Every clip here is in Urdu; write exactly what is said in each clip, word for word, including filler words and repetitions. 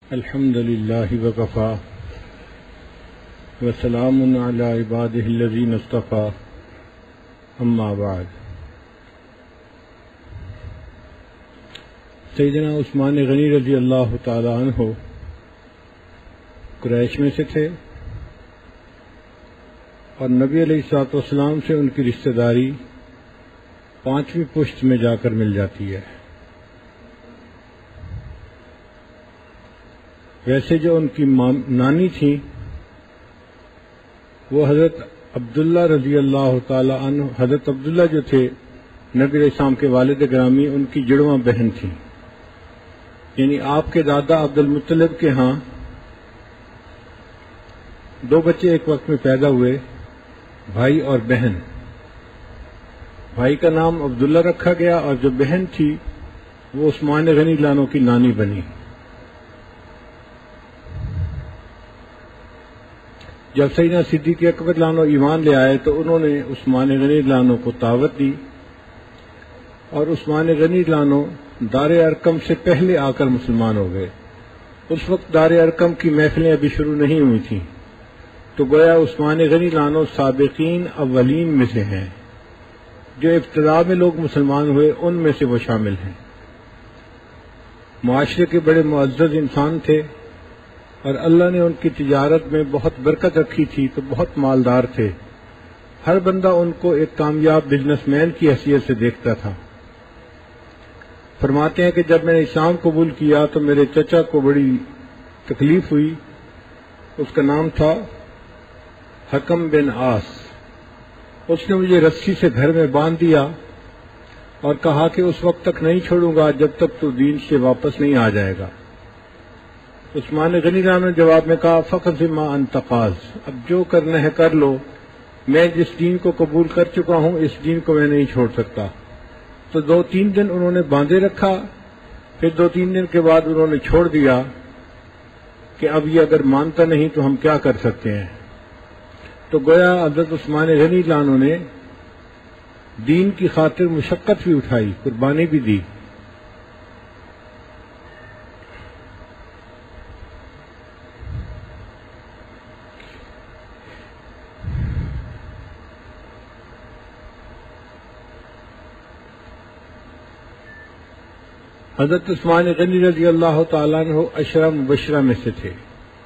الحمد للہ وکفا وسلام علی عبادہ الذین اصطفی اما بعد۔ سیدنا عثمان غنی رضی اللہ تعالی عنہ قریش میں سے تھے اور نبی علیہ الصلوۃ والسلام سے ان کی رشتہ داری پانچویں پشت میں جا کر مل جاتی ہے۔ ویسے جو ان کی نانی تھی وہ حضرت عبداللہ رضی اللہ تعالی عنہ، حضرت عبداللہ جو تھے نبی علیہ السلام کے والد گرامی، ان کی جڑواں بہن تھی، یعنی آپ کے دادا عبد المطلب کے ہاں دو بچے ایک وقت میں پیدا ہوئے، بھائی اور بہن۔ بھائی کا نام عبداللہ رکھا گیا اور جو بہن تھی وہ عثمان غنی لانو کی نانی بنی۔ جب سیدنا صدیق اکبر لانو ایمان لے آئے تو انہوں نے عثمان غنی لانو کو دعوت دی اور عثمان غنی لانو دار ارقم سے پہلے آ کر مسلمان ہو گئے۔ اس وقت دار ارقم کی محفلیں ابھی شروع نہیں ہوئی تھیں، تو گویا عثمان غنی لانو سابقین اولین میں سے ہیں، جو ابتدا میں لوگ مسلمان ہوئے ان میں سے وہ شامل ہیں۔ معاشرے کے بڑے معزز انسان تھے اور اللہ نے ان کی تجارت میں بہت برکت رکھی تھی، تو بہت مالدار تھے۔ ہر بندہ ان کو ایک کامیاب بزنس مین کی حیثیت سے دیکھتا تھا۔ فرماتے ہیں کہ جب میں نے اسلام قبول کیا تو میرے چچا کو بڑی تکلیف ہوئی۔ اس کا نام تھا حکم بن عاص۔ اس نے مجھے رسی سے گھر میں باندھ دیا اور کہا کہ اس وقت تک نہیں چھوڑوں گا جب تک تو دین سے واپس نہیں آ جائے گا۔ عثمان غنی لانو نے جواب میں کہا فقط ما انت قاض، اب جو کرنا ہے کر لو، میں جس دین کو قبول کر چکا ہوں اس دین کو میں نہیں چھوڑ سکتا۔ تو دو تین دن انہوں نے باندھے رکھا، پھر دو تین دن کے بعد انہوں نے چھوڑ دیا کہ اب یہ اگر مانتا نہیں تو ہم کیا کر سکتے ہیں۔ تو گویا حضرت عثمان غنی لانو نے دین کی خاطر مشقت بھی اٹھائی، قربانی بھی دی۔ حضرت عثمان غنی رضی اللہ تعالیٰ عنہ عشرہ مبشرہ میں سے تھے۔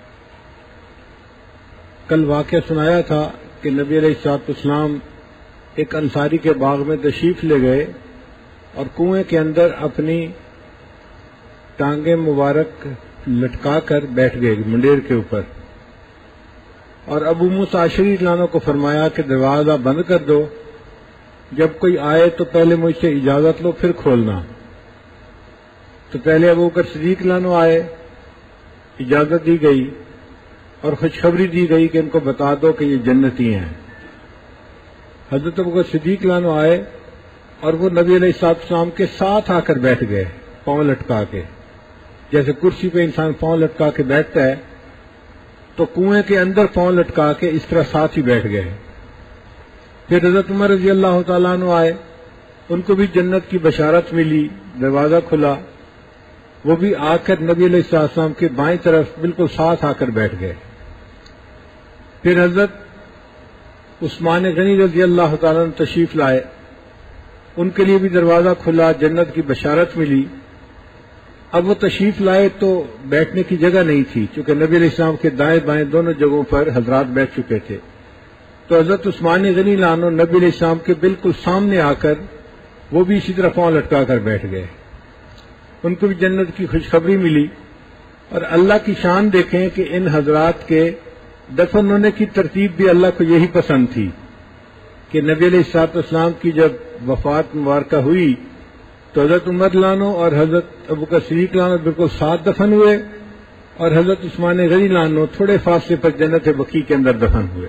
کل واقعہ سنایا تھا کہ نبی علیہ الصلوۃ والسلام ایک انصاری کے باغ میں تشریف لے گئے اور کنویں کے اندر اپنی ٹانگیں مبارک لٹکا کر بیٹھ گئے منڈیر کے اوپر، اور ابو موسیٰ اشعری لانو کو فرمایا کہ دروازہ بند کر دو، جب کوئی آئے تو پہلے مجھ سے اجازت لو پھر کھولنا۔ تو پہلے ابو بکر صدیق لانو آئے، اجازت دی گئی اور خوشخبری دی گئی کہ ان کو بتا دو کہ یہ جنتی ہیں۔ حضرت ابو بکر صدیق لانو آئے اور وہ نبی علیہ الصلوۃ والسلام کے ساتھ آ کر بیٹھ گئے، پاؤں لٹکا کے، جیسے کرسی پہ انسان پاؤں لٹکا کے بیٹھتا ہے، تو کنویں کے اندر پاؤں لٹکا کے اس طرح ساتھ ہی بیٹھ گئے۔ پھر حضرت عمر رضی اللہ تعالیٰ عنہ آئے، ان کو بھی جنت کی بشارت ملی، دروازہ کھلا، وہ بھی آ کر نبی علیہ الصلوۃ والسلام کے بائیں طرف بالکل ساتھ آ کر بیٹھ گئے۔ پھر حضرت عثمان غنی رضی اللہ تعالیٰ عنہ تشریف لائے، ان کے لیے بھی دروازہ کھلا، جنت کی بشارت ملی۔ اب وہ تشریف لائے تو بیٹھنے کی جگہ نہیں تھی، چونکہ نبی علیہ السلام کے دائیں بائیں دونوں جگہوں پر حضرات بیٹھ چکے تھے۔ تو حضرت عثمان غنی لانو نبی علیہ السلام کے بالکل سامنے آ کر وہ بھی اسی طرح پاؤں لٹکا کر بیٹھ گئے۔ ان کو بھی جنت کی خوشخبری ملی۔ اور اللہ کی شان دیکھیں کہ ان حضرات کے دفن ہونے کی ترتیب بھی اللہ کو یہی پسند تھی کہ نبی علیہ الصلوۃ والسلام کی جب وفات مبارکہ ہوئی تو حضرت عمر لانو اور حضرت ابو بکر صدیق لانو بالکل ساتھ دفن ہوئے، اور حضرت عثمان غنی لانو تھوڑے فاصلے پر جنت بقیع کے اندر دفن ہوئے۔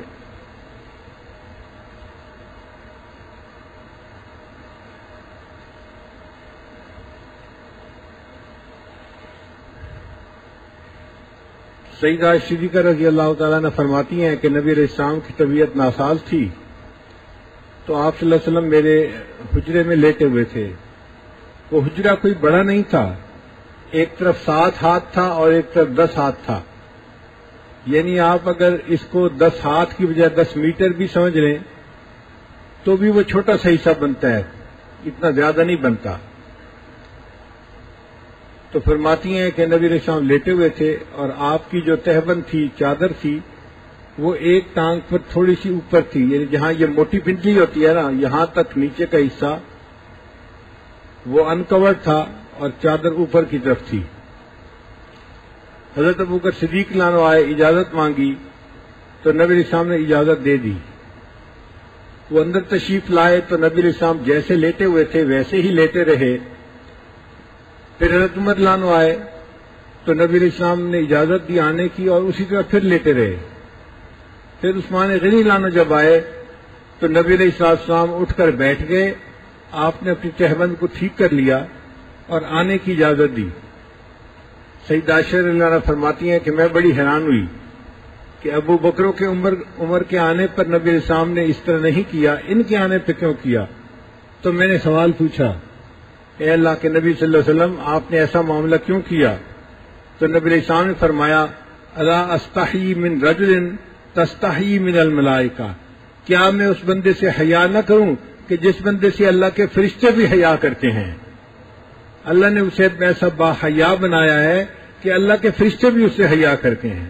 سیدہ صدیقہ رضی اللہ تعالیٰ نے فرماتی ہیں کہ نبی علیہ السلام کی طبیعت ناساز تھی، تو آپ صلی اللہ علیہ وسلم میرے حجرے میں لیٹے ہوئے تھے۔ وہ حجرہ کوئی بڑا نہیں تھا، ایک طرف سات ہاتھ تھا اور ایک طرف دس ہاتھ تھا، یعنی آپ اگر اس کو دس ہاتھ کی بجائے دس میٹر بھی سمجھ لیں تو بھی وہ چھوٹا سا حصہ بنتا ہے، اتنا زیادہ نہیں بنتا۔ تو فرماتی ہیں کہ نبی علیہ السلام لیٹے ہوئے تھے اور آپ کی جو تہبند تھی، چادر تھی، وہ ایک ٹانگ پر تھوڑی سی اوپر تھی، یعنی جہاں یہ موٹی پنڈلی ہوتی ہے نا، یہاں تک نیچے کا حصہ وہ انکورڈ تھا اور چادر اوپر کی طرف تھی۔ حضرت ابوبکر صدیق لانو آئے، اجازت مانگی تو نبی علیہ السلام نے اجازت دے دی۔ وہ اندر تشریف لائے تو نبی علیہ السلام جیسے لیٹے ہوئے تھے ویسے ہی لیٹے رہے۔ پھر حضرت عمر لانو آئے تو نبی علیہ السلام نے اجازت دی آنے کی اور اسی طرح پھر لیٹے رہے۔ پھر عثمان غنی لانو جب آئے تو نبی علیہ السلام اٹھ کر بیٹھ گئے، آپ نے اپنی تہبند کو ٹھیک کر لیا اور آنے کی اجازت دی۔ سیدہ عائشہ رضی اللہ عنہا فرماتی ہیں کہ میں بڑی حیران ہوئی کہ ابو بکروں کے عمر عمر کے آنے پر نبی علیہ السلام نے اس طرح نہیں کیا، ان کے آنے پہ کیوں کیا؟ تو میں نے سوال پوچھا، اے اللہ کے نبی صلی اللہ علیہ وسلم، آپ نے ایسا معاملہ کیوں کیا؟ تو نبی علیہ السلام نے فرمایا، الا استحی من رجل تستحی من الملائکہ، کیا میں اس بندے سے حیا نہ کروں کہ جس بندے سے اللہ کے فرشتے بھی حیا کرتے ہیں؟ اللہ نے اسے ایسا با حیا بنایا ہے کہ اللہ کے فرشتے بھی اس سے حیا کرتے ہیں۔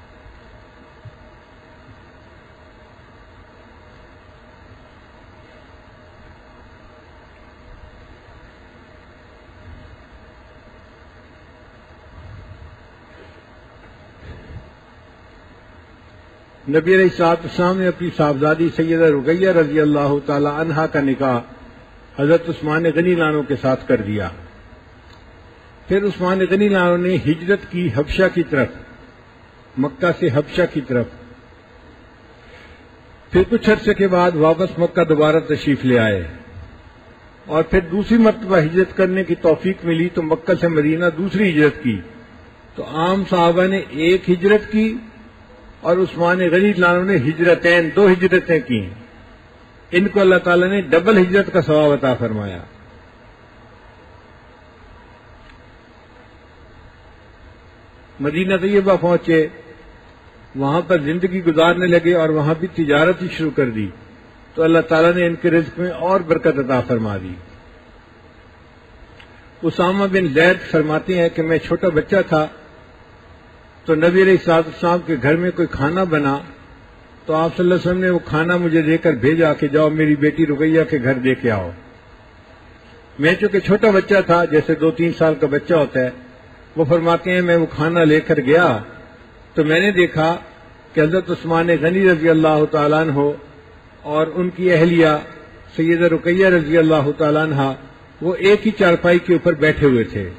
نبی علیہ الصلوۃ والسلام نے اپنی صاحبزادی سیدہ رقیہ رضی اللہ تعالی عنہا کا نکاح حضرت عثمان غنی لانو کے ساتھ کر دیا۔ پھر عثمان غنی لانو نے ہجرت کی حبشہ کی طرف، مکہ سے حبشہ کی طرف۔ پھر کچھ عرصے کے بعد واپس مکہ دوبارہ تشریف لے آئے اور پھر دوسری مرتبہ ہجرت کرنے کی توفیق ملی تو مکہ سے مدینہ دوسری ہجرت کی۔ تو عام صحابہ نے ایک ہجرت کی اور عثمان غنی لانو نے ہجرتین، دو ہجرتیں کی۔ ان کو اللہ تعالیٰ نے ڈبل ہجرت کا ثواب عطا فرمایا۔ مدینہ طیبہ پہنچے، وہاں پر زندگی گزارنے لگے اور وہاں بھی تجارت ہی شروع کر دی، تو اللہ تعالیٰ نے ان کے رزق میں اور برکت عطا فرما دی۔ اسامہ بن زید فرماتے ہیں کہ میں چھوٹا بچہ تھا تو نبی علیہ الصلوۃ والسلام کے گھر میں کوئی کھانا بنا تو آپ صلی اللہ علیہ وسلم نے وہ کھانا مجھے دے کر بھیجا کہ جاؤ میری بیٹی رقیہ کے گھر دے کے آؤ۔ میں چونکہ چھوٹا بچہ تھا، جیسے دو تین سال کا بچہ ہوتا ہے، وہ فرماتے ہیں میں وہ کھانا لے کر گیا تو میں نے دیکھا کہ حضرت عثمان غنی رضی اللہ تعالیٰ عنہ اور ان کی اہلیہ سیدہ رقیہ رضی اللہ تعالیٰ عنہ وہ ایک ہی چارپائی کے اوپر بیٹھے ہوئے تھے۔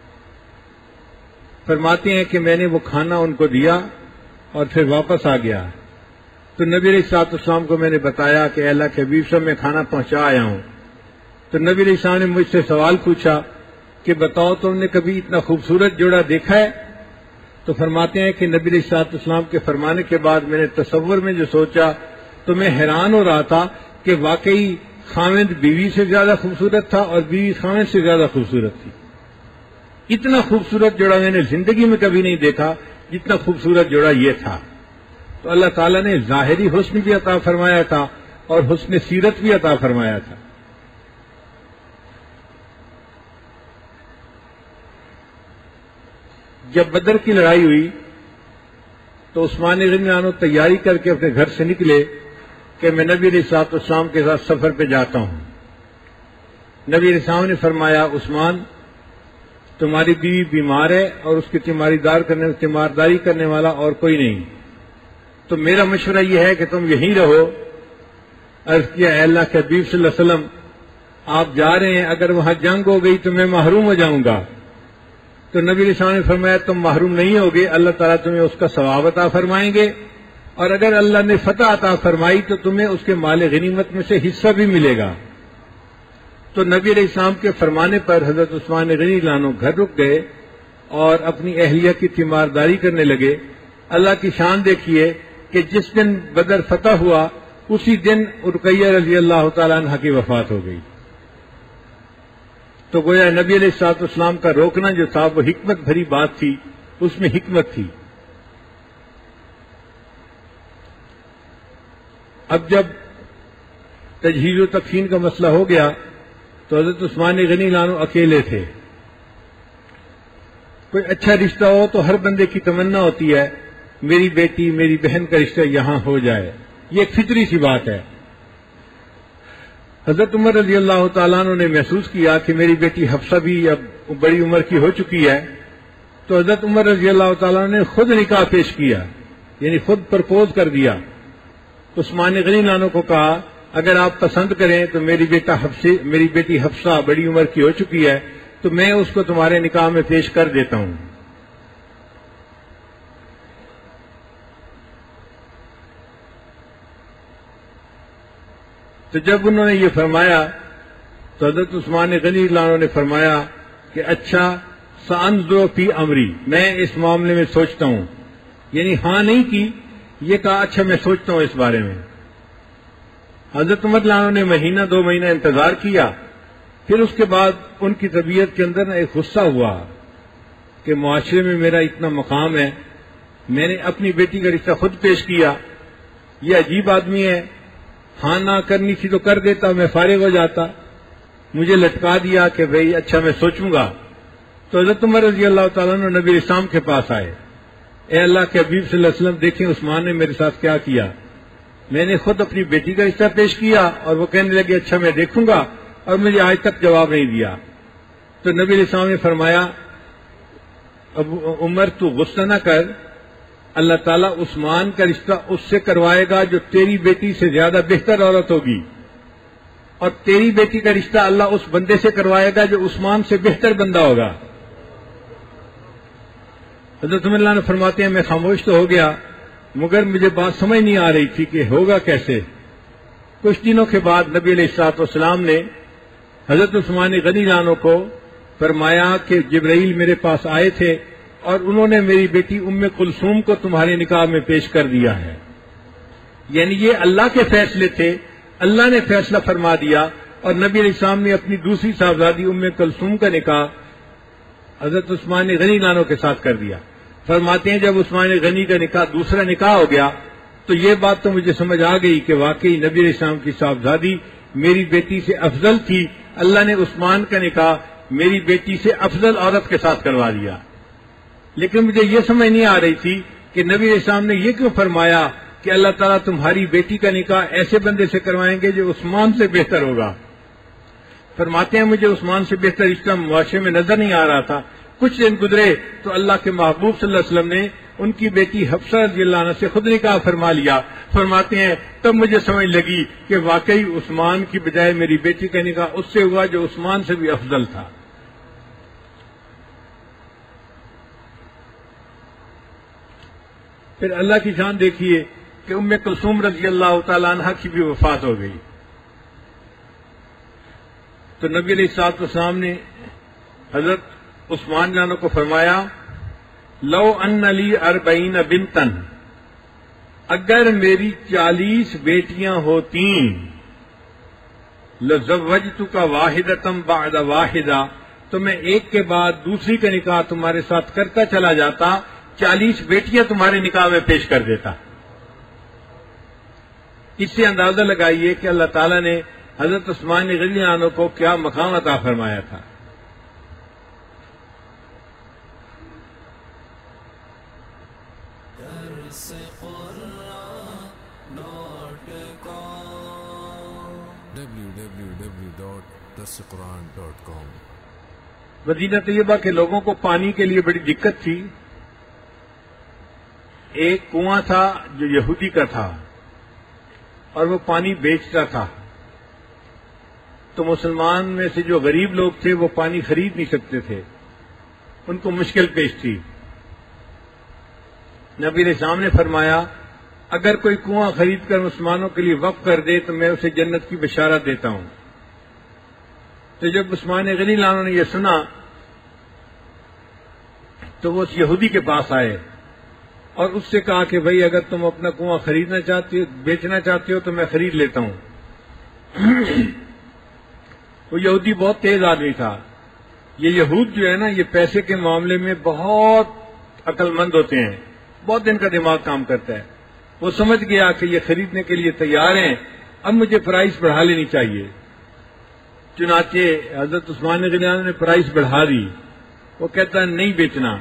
فرماتے ہیں کہ میں نے وہ کھانا ان کو دیا اور پھر واپس آ گیا تو نبی علیہ الصلوۃ والسلام کو میں نے بتایا کہ اللہ کے حبیب صاحب میں کھانا پہنچا آیا ہوں۔ تو نبی علیہ السلام نے مجھ سے سوال پوچھا کہ بتاؤ تم نے کبھی اتنا خوبصورت جوڑا دیکھا ہے؟ تو فرماتے ہیں کہ نبی علیہ الصلوۃ والسلام کے فرمانے کے بعد میں نے تصور میں جو سوچا تو میں حیران ہو رہا تھا کہ واقعی خاوند بیوی سے زیادہ خوبصورت تھا اور بیوی خاوند سے زیادہ خوبصورت تھی۔ اتنا خوبصورت جوڑا میں نے زندگی میں کبھی نہیں دیکھا جتنا خوبصورت جوڑا یہ تھا۔ تو اللہ تعالیٰ نے ظاہری حسن بھی عطا فرمایا تھا اور حسن سیرت بھی عطا فرمایا تھا۔ جب بدر کی لڑائی ہوئی تو عثمان غنی عنہ تیاری کر کے اپنے گھر سے نکلے کہ میں نبی علیہ الصلوۃ والسلام کے ساتھ سفر پہ جاتا ہوں۔ نبی علیہ السلام نے فرمایا عثمان تمہاری بیوی بیمار ہے اور اس کی تیماری دار کرنے تیمارداری کرنے والا اور کوئی نہیں، تو میرا مشورہ یہ ہے کہ تم یہیں رہو۔ عرض کیا اے اللہ کے حبیب صلی اللہ علیہ وسلم آپ جا رہے ہیں، اگر وہاں جنگ ہو گئی تو میں محروم ہو جاؤں گا۔ تو نبی علیہ السلام نے فرمایا تم محروم نہیں ہوگے، اللہ تعالیٰ تمہیں اس کا ثواب عطا فرمائیں گے، اور اگر اللہ نے فتح عطا فرمائی تو تمہیں اس کے مال غنیمت میں سے حصہ بھی ملے گا۔ تو نبی علیہ السلام کے فرمانے پر حضرت عثمان غنی لانو گھر رک گئے اور اپنی اہلیہ کی تیمارداری کرنے لگے۔ اللہ کی شان دیکھیے کہ جس دن بدر فتح ہوا اسی دن رقیہ رضی اللہ تعالیٰ عنہ کی وفات ہو گئی۔ تو گویا نبی علیہ الصلوۃ والسلام کا روکنا جو تھا وہ حکمت بھری بات تھی، اس میں حکمت تھی۔ اب جب تجہیز و تکفین کا مسئلہ ہو گیا تو حضرت عثمان غنی لانو اکیلے تھے۔ کوئی اچھا رشتہ ہو تو ہر بندے کی تمنا ہوتی ہے میری بیٹی میری بہن کا رشتہ یہاں ہو جائے، یہ ایک فطری سی بات ہے۔ حضرت عمر رضی اللہ تعالیٰ عنہ نے محسوس کیا کہ میری بیٹی حفصہ بھی اب بڑی عمر کی ہو چکی ہے، تو حضرت عمر رضی اللہ تعالیٰ عنہ نے خود نکاح پیش کیا، یعنی خود پرپوز کر دیا۔ عثمان غنی لانو کو کہا اگر آپ پسند کریں تو میری بیٹا حفصہ میری بیٹی حفصہ بڑی عمر کی ہو چکی ہے تو میں اس کو تمہارے نکاح میں پیش کر دیتا ہوں۔ تو جب انہوں نے یہ فرمایا تو حضرت عثمان غنی لانو نے فرمایا کہ اچھا سانظر فی امری، میں اس معاملے میں سوچتا ہوں، یعنی ہاں نہیں کی، یہ کہا اچھا میں سوچتا ہوں اس بارے میں۔ حضرت عمر لانو نے مہینہ دو مہینہ انتظار کیا، پھر اس کے بعد ان کی طبیعت کے اندر ایک غصہ ہوا کہ معاشرے میں میرا اتنا مقام ہے، میں نے اپنی بیٹی کا رشتہ خود پیش کیا، یہ عجیب آدمی ہے، ہاں نہ کرنی تھی تو کر دیتا، میں فارغ ہو جاتا، مجھے لٹکا دیا کہ بھئی اچھا میں سوچوں گا۔ تو حضرت عمر رضی اللہ تعالیٰ عنہ نبی اسلام کے پاس آئے، اے اللہ کے حبیب صلی اللہ علیہ وسلم دیکھیں عثمان نے میرے ساتھ کیا کیا، میں نے خود اپنی بیٹی کا رشتہ پیش کیا اور وہ کہنے لگے اچھا میں دیکھوں گا، اور مجھے آج تک جواب نہیں دیا۔ تو نبی علیہ السلام نے فرمایا اب عمر تو غصہ نہ کر، اللہ تعالیٰ عثمان کا رشتہ اس سے کروائے گا جو تیری بیٹی سے زیادہ بہتر عورت ہوگی، اور تیری بیٹی کا رشتہ اللہ اس بندے سے کروائے گا جو عثمان سے بہتر بندہ ہوگا۔ حضرت عمر نے فرماتے ہیں میں خاموش تو ہو گیا مگر مجھے بات سمجھ نہیں آ رہی تھی کہ ہوگا کیسے۔ کچھ دنوں کے بعد نبی علیہ الصلوۃ والسلام نے حضرت عثمان غنی لانو کو فرمایا کہ جبرائیل میرے پاس آئے تھے اور انہوں نے میری بیٹی ام کلثوم کو تمہارے نکاح میں پیش کر دیا ہے، یعنی یہ اللہ کے فیصلے تھے، اللہ نے فیصلہ فرما دیا، اور نبی علیہ السلام نے اپنی دوسری صاحبزادی ام کلثوم کا نکاح حضرت عثمان غنی لانو کے ساتھ کر دیا۔ فرماتے ہیں جب عثمان غنی کا نکاح دوسرا نکاح ہو گیا تو یہ بات تو مجھے سمجھ آ گئی کہ واقعی نبی علیہ السلام کی صاحبزادی میری بیٹی سے افضل تھی، اللہ نے عثمان کا نکاح میری بیٹی سے افضل عورت کے ساتھ کروا دیا۔ لیکن مجھے یہ سمجھ نہیں آ رہی تھی کہ نبی علیہ السلام نے یہ کیوں فرمایا کہ اللہ تعالیٰ تمہاری بیٹی کا نکاح ایسے بندے سے کروائیں گے جو عثمان سے بہتر ہوگا۔ فرماتے ہیں مجھے عثمان سے بہتر رشتہ معاشرے میں نظر نہیں آ رہا تھا، کچھ دن گزرے تو اللہ کے محبوب صلی اللہ علیہ وسلم نے ان کی بیٹی حفصہ رضی اللہ عنہ سے خود نکاح فرما لیا۔ فرماتے ہیں تب مجھے سمجھ لگی کہ واقعی عثمان کی بجائے میری بیٹی کا نکاح اس سے ہوا جو عثمان سے بھی افضل تھا۔ پھر اللہ کی شان دیکھیے کہ ام کلثوم رضی اللہ تعالی عنہ کی بھی وفات ہو گئی، تو نبی علیہ الصلوۃ والسلام نے حضرت عثمان جانو کو فرمایا لو ان لی اربعین بنتن، اگر میری چالیس بیٹیاں ہوتی لزوجتک واحدۃ بعد واحدہ، تو میں ایک کے بعد دوسری کا نکاح تمہارے ساتھ کرتا چلا جاتا، چالیس بیٹیاں تمہارے نکاح میں پیش کر دیتا۔ اس سے اندازہ لگائیے کہ اللہ تعالیٰ نے حضرت عثمان غنی عنہ کو کیا مقام عطا فرمایا تھا۔ ڈبلیو ڈبلیو ڈبلیو ڈاٹ درس قرآن ڈاٹ کام۔ مدینہ طیبہ کے لوگوں کو پانی کے لیے بڑی دقت تھی۔ ایک کنواں تھا جو یہودی کا تھا اور وہ پانی بیچتا تھا، تو مسلمان میں سے جو غریب لوگ تھے وہ پانی خرید نہیں سکتے تھے، ان کو مشکل پیش تھی۔ نبی علیہ السلام نے فرمایا اگر کوئی کنواں خرید کر مسلمانوں کے لیے وقف کر دے تو میں اسے جنت کی بشارت دیتا ہوں۔ تو جب عثمان غنی لانو نے یہ سنا تو وہ اس یہودی کے پاس آئے اور اس سے کہا کہ بھائی اگر تم اپنا کنواں خریدنا چاہتے ہو بیچنا چاہتے ہو تو میں خرید لیتا ہوں۔ وہ یہودی بہت تیز آدمی تھا، یہ یہود جو ہے نا، یہ پیسے کے معاملے میں بہت عقل مند ہوتے ہیں، بہت ان کا دماغ کام کرتا ہے. وہ سمجھ گیا کہ یہ خریدنے کے لیے تیار ہیں، اب مجھے پرائس بڑھا لینی چاہیے. چنانچہ حضرت عثمان غنی نے پرائس بڑھا دی. وہ کہتا ہے نہیں بیچنا.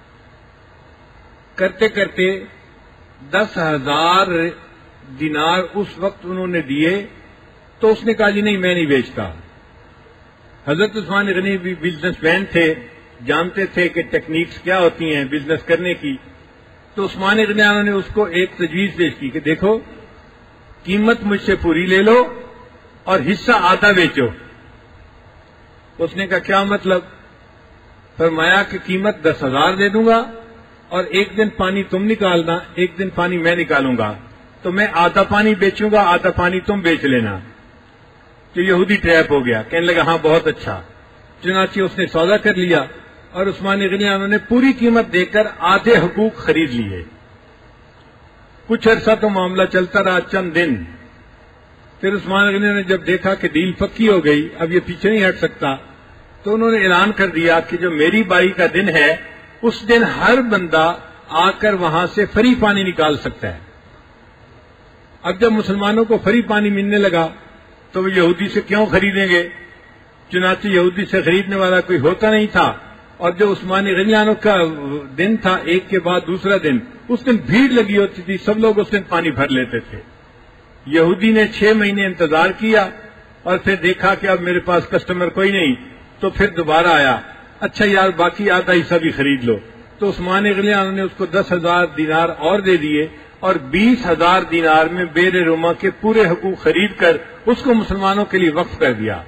کرتے کرتے دس ہزار دینار اس وقت انہوں نے دیے تو اس نے کہا جی نہیں میں نہیں بیچتا. حضرت عثمان غنی بھی بزنس مین تھے، جانتے تھے کہ ٹیکنیکس کیا ہوتی ہیں بزنس کرنے کی. تو عثمان غنی نے اس کو ایک تجویز پیش کی کہ دیکھو قیمت مجھ سے پوری لے لو اور حصہ آدھا بیچو. اس نے کہا کیا مطلب؟ فرمایا کہ قیمت دس ہزار دے دوں گا اور ایک دن پانی تم نکالنا، ایک دن پانی میں نکالوں گا، تو میں آدھا پانی بیچوں گا، آدھا پانی تم بیچ لینا. تو یہودی ٹریپ ہو گیا، کہنے لگا ہاں بہت اچھا. چنانچہ اس نے سودا کر لیا اور عثمان غنی انہوں نے پوری قیمت دے کر آدھے حقوق خرید لیے. کچھ عرصہ تو معاملہ چلتا رہا، چند دن. پھر عثمان غنی نے جب دیکھا کہ ڈیل پکی ہو گئی، اب یہ پیچھے نہیں ہٹ سکتا، تو انہوں نے اعلان کر دیا کہ جو میری بائی کا دن ہے اس دن ہر بندہ آ کر وہاں سے فری پانی نکال سکتا ہے. اب جب مسلمانوں کو فری پانی ملنے لگا تو وہ یہودی سے کیوں خریدیں گے؟ چنانچہ یہودی سے خریدنے والا کوئی ہوتا نہیں تھا. اور جو عثمان غنی کا دن تھا ایک کے بعد دوسرا دن، اس دن بھیڑ لگی ہوتی تھی، سب لوگ اس دن پانی بھر لیتے تھے. یہودی نے چھ مہینے انتظار کیا اور پھر دیکھا کہ اب میرے پاس کسٹمر کوئی نہیں، تو پھر دوبارہ آیا، اچھا یار باقی آدھا حصہ بھی خرید لو. تو عثمان غنی نے اس کو دس ہزار دینار اور دے دیے اور بیس ہزار دینار میں بیر روما کے پورے حقوق خرید کر اس کو مسلمانوں کے لیے وقف کر دیا.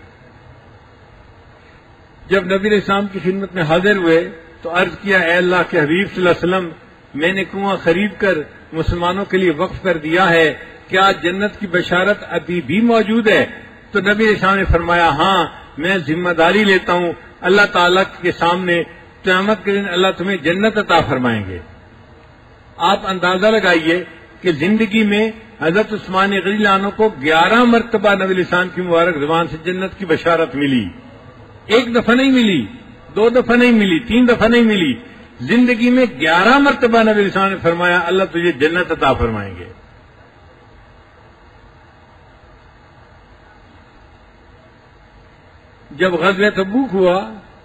جب نبی علیہ السلام کی خدمت میں حاضر ہوئے تو عرض کیا اے اللہ کے حبیب صلی اللہ علیہ وسلم، میں نے کنواں خرید کر مسلمانوں کے لیے وقف کر دیا ہے، کیا جنت کی بشارت ابھی بھی موجود ہے؟ تو نبی علیہ السلام نے فرمایا ہاں میں ذمہ داری لیتا ہوں، اللہ تعالیٰ کے سامنے قیامت کے دن اللہ تمہیں جنت عطا فرمائیں گے. آپ اندازہ لگائیے کہ زندگی میں حضرت عثمان غنی عنہ کو گیارہ مرتبہ نبی علیہ السلام کی مبارک زبان سے جنت کی بشارت ملی. ایک دفعہ نہیں ملی، دو دفعہ نہیں ملی، تین دفعہ نہیں ملی، زندگی میں گیارہ مرتبہ نبی علیہ السلام نے فرمایا اللہ تجھے جنت عطا فرمائیں گے. جب غزوہ تبوک ہوا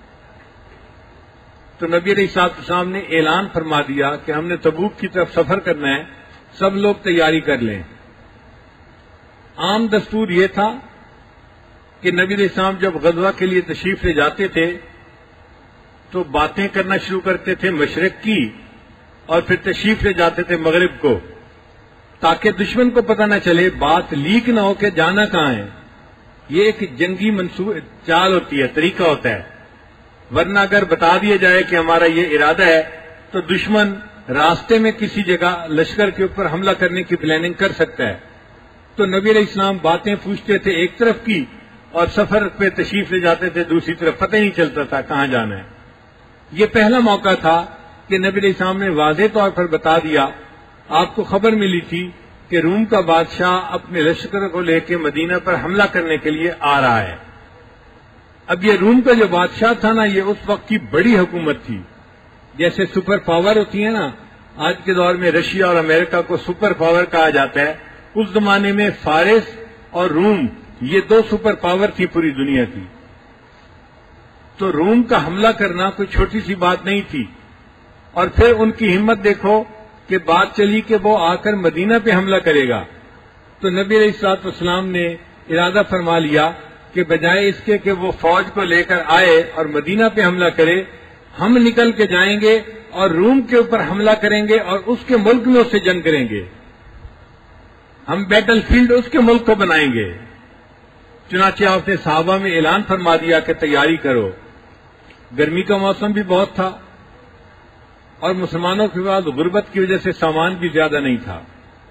تو نبی علیہ السلام نے اعلان فرما دیا کہ ہم نے تبوک کی طرف سفر کرنا ہے، سب لوگ تیاری کر لیں. عام دستور یہ تھا کہ نبی علیہ السلام جب غزوہ کے لیے تشریف لے جاتے تھے تو باتیں کرنا شروع کرتے تھے مشرق کی اور پھر تشریف لے جاتے تھے مغرب کو، تاکہ دشمن کو پتہ نہ چلے، بات لیک نہ ہو کہ جانا کہاں ہے. یہ ایک جنگی منصوبہ چال ہوتی ہے، طریقہ ہوتا ہے. ورنہ اگر بتا دیا جائے کہ ہمارا یہ ارادہ ہے تو دشمن راستے میں کسی جگہ لشکر کے اوپر حملہ کرنے کی پلاننگ کر سکتا ہے. تو نبی علیہ السلام باتیں پوچھتے تھے ایک طرف کی اور سفر پہ تشریف لے جاتے تھے دوسری طرف، پتہ ہی نہیں چلتا تھا کہاں جانا ہے. یہ پہلا موقع تھا کہ نبی علیہ السلام نے واضح طور پر بتا دیا. آپ کو خبر ملی تھی کہ روم کا بادشاہ اپنے لشکر کو لے کے مدینہ پر حملہ کرنے کے لیے آ رہا ہے. اب یہ روم کا جو بادشاہ تھا نا، یہ اس وقت کی بڑی حکومت تھی. جیسے سپر پاور ہوتی ہے نا، آج کے دور میں رشیا اور امریکہ کو سپر پاور کہا جاتا ہے، اس زمانے میں فارس اور روم یہ دو سپر پاور تھی پوری دنیا کی. تو روم کا حملہ کرنا کوئی چھوٹی سی بات نہیں تھی. اور پھر ان کی ہمت دیکھو کہ بات چلی کہ وہ آ کر مدینہ پہ حملہ کرے گا. تو نبی علیہ الصلوۃ والسلام نے ارادہ فرما لیا کہ بجائے اس کے کہ وہ فوج کو لے کر آئے اور مدینہ پہ حملہ کرے، ہم نکل کے جائیں گے اور روم کے اوپر حملہ کریں گے اور اس کے ملک میں اس سے جنگ کریں گے. ہم بیٹل فیلڈ اس کے ملک کو بنائیں گے. چنانچہ آپ نے صحابہ میں اعلان فرما دیا کہ تیاری کرو. گرمی کا موسم بھی بہت تھا اور مسلمانوں کے بعد غربت کی وجہ سے سامان بھی زیادہ نہیں تھا.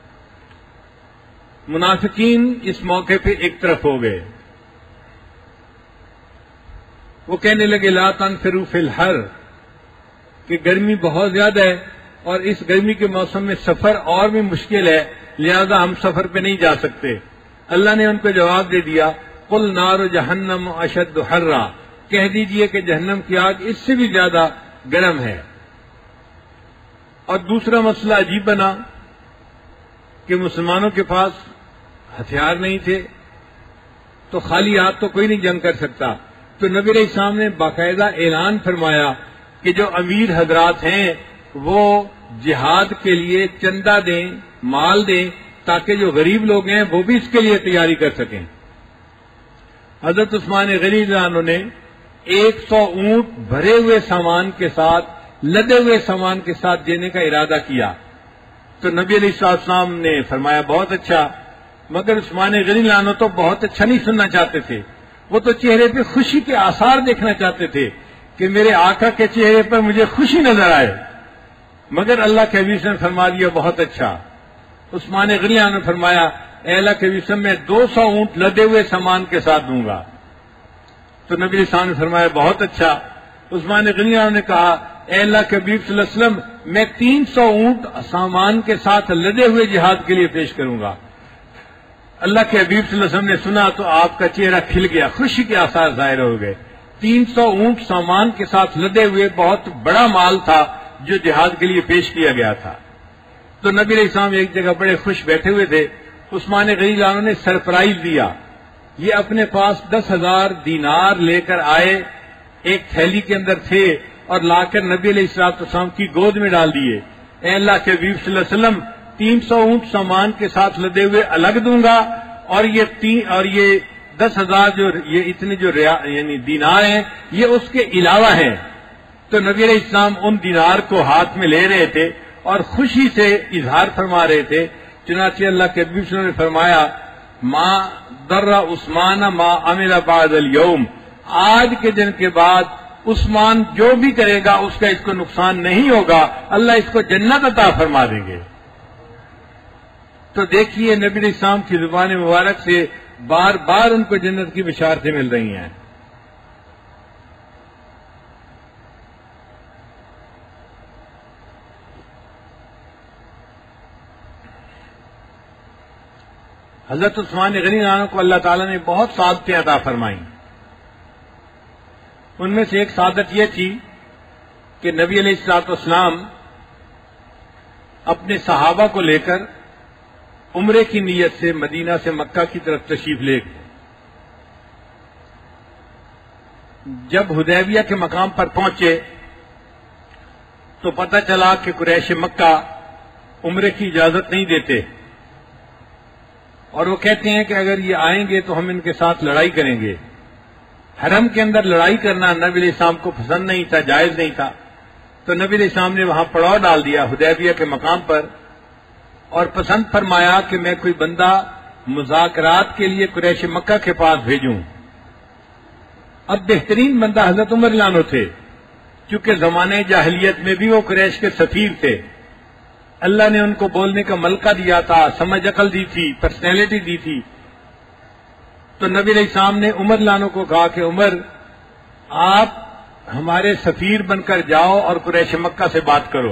منافقین اس موقع پہ ایک طرف ہو گئے. وہ کہنے لگے لا تنفروا فی الحر، کہ گرمی بہت زیادہ ہے اور اس گرمی کے موسم میں سفر اور بھی مشکل ہے، لہذا ہم سفر پہ نہیں جا سکتے. اللہ نے ان کو جواب دے دیا قل نار جہنم اشد حرا، کہہ دیجئے کہ جہنم کی آگ اس سے بھی زیادہ گرم ہے۔ اور دوسرا مسئلہ عجیب بنا کہ مسلمانوں کے پاس ہتھیار نہیں تھے، تو خالی ہاتھ تو کوئی نہیں جنگ کر سکتا، تو نبی علیہ السلام نے باقاعدہ اعلان فرمایا کہ جو امیر حضرات ہیں وہ جہاد کے لیے چندہ دیں، مال دیں، تاکہ جو غریب لوگ ہیں وہ بھی اس کے لیے تیاری کر سکیں۔ حضرت عثمان غنی رضی اللہ عنہ نے ایک سو اونٹ بھرے ہوئے سامان کے ساتھ، لدے ہوئے سامان کے ساتھ دینے کا ارادہ کیا، تو نبی علیہ السلام نے فرمایا بہت اچھا، مگر عثمان غنی رضی اللہ عنہ تو بہت اچھا نہیں سننا چاہتے تھے، وہ تو چہرے پہ خوشی کے آثار دیکھنا چاہتے تھے کہ میرے آقا کے چہرے پر مجھے خوشی نظر آئے، مگر اللہ کے حبیب نے فرما دیا بہت اچھا۔ عثمان غنی رضی اللہ عنہ نے فرمایا اے اللہ کے حبیب میں دو سو اونٹ لدے ہوئے سامان کے ساتھ دوں گا، تو نبی علیہ السلام نے فرمایا بہت اچھا۔ عثمان غنی رضی اللہ عنہ نے کہا اے اللہ کے حبیب صلی اللہ علیہ وسلم میں تین سو اونٹ سامان کے ساتھ لدے ہوئے جہاد کے لیے پیش کروں گا۔ اللہ کے حبیب صلی اللہ علیہ وسلم نے سنا تو آپ کا چہرہ کھل گیا، خوشی کے آثار ظاہر ہو گئے۔ تین سو اونٹ سامان کے ساتھ لدے ہوئے بہت بڑا مال تھا جو جہاد کے لیے پیش کیا گیا تھا۔ تو نبی علیہ السلام ایک جگہ بڑے خوش بیٹھے ہوئے تھے، عثمان غنی رضی اللہ عنہ نے سرپرائز دیا، یہ اپنے پاس دس ہزار دینار لے کر آئے، ایک تھیلی کے اندر تھے، اور لا کر نبی علیہ السلام کی گود میں ڈال دیے۔ اے اللہ کے حبیب صلی اللہ علیہ وسلم تین سو اونٹ سامان کے ساتھ لدے ہوئے الگ دوں گا، اور یہ تین اور یہ دس ہزار جو یہ اتنے جو یعنی دینار ہیں یہ اس کے علاوہ ہیں۔ تو نبی علیہ السلام ان دینار کو ہاتھ میں لے رہے تھے اور خوشی سے اظہار فرما رہے تھے، چنانچہ اللہ کے حبیب صلی اللہ علیہ وسلم نے فرمایا ما در عثمان ما عمل بعد اليوم، آج کے دن کے بعد عثمان جو بھی کرے گا اس کا اس کو نقصان نہیں ہوگا، اللہ اس کو جنت عطا فرما دیں گے۔ تو دیکھیے نبی علیہ السلام کی زبان مبارک سے بار بار ان کو جنت کی بشارتیں مل رہی ہیں۔ حضرت عثمان غنی عنہ کو اللہ تعالیٰ نے بہت سعادتیں عطا فرمائیں، ان میں سے ایک سعادت یہ تھی کہ نبی علیہ الصلوۃ والسلام اپنے صحابہ کو لے کر عمرے کی نیت سے مدینہ سے مکہ کی طرف تشریف لے گئے۔ جب حدیبیہ کے مقام پر پہنچے تو پتہ چلا کہ قریش مکہ عمرے کی اجازت نہیں دیتے، اور وہ کہتے ہیں کہ اگر یہ آئیں گے تو ہم ان کے ساتھ لڑائی کریں گے۔ حرم کے اندر لڑائی کرنا نبی علیہ السلام کو پسند نہیں تھا، جائز نہیں تھا، تو نبی علیہ السلام نے وہاں پڑاؤ ڈال دیا حدیبیہ کے مقام پر، اور پسند فرمایا کہ میں کوئی بندہ مذاکرات کے لیے قریش مکہ کے پاس بھیجوں۔ اب بہترین بندہ حضرت عمر رضی اللہ عنہ تھے، کیونکہ زمانے جاہلیت میں بھی وہ قریش کے سفیر تھے، اللہ نے ان کو بولنے کا ملکہ دیا تھا، سمجھ عقل دی تھی، پرسنالٹی دی تھی۔ تو نبی علیہ السلام نے عمر رضی اللہ عنہ کو کہا کہ عمر آپ ہمارے سفیر بن کر جاؤ اور قریش مکہ سے بات کرو۔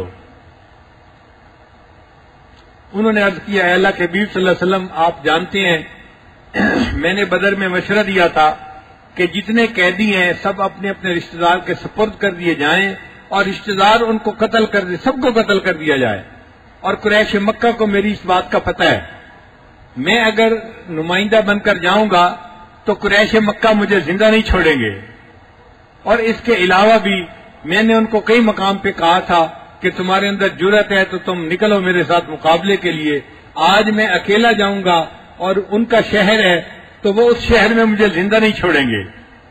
انہوں نے عرض کیا اے اللہ کے حبیب صلی اللہ علیہ وسلم آپ جانتے ہیں میں نے بدر میں مشورہ دیا تھا کہ جتنے قیدی ہیں سب اپنے اپنے رشتہ دار کے سپرد کر دیے جائیں، اور رشتہ دار ان کو قتل کر دے، سب کو قتل کر دیا جائے، اور قریش مکہ کو میری اس بات کا پتہ ہے، میں اگر نمائندہ بن کر جاؤں گا تو قریش مکہ مجھے زندہ نہیں چھوڑیں گے۔ اور اس کے علاوہ بھی میں نے ان کو کئی مقام پہ کہا تھا کہ تمہارے اندر جرأت ہے تو تم نکلو میرے ساتھ مقابلے کے لیے، آج میں اکیلا جاؤں گا اور ان کا شہر ہے تو وہ اس شہر میں مجھے زندہ نہیں چھوڑیں گے۔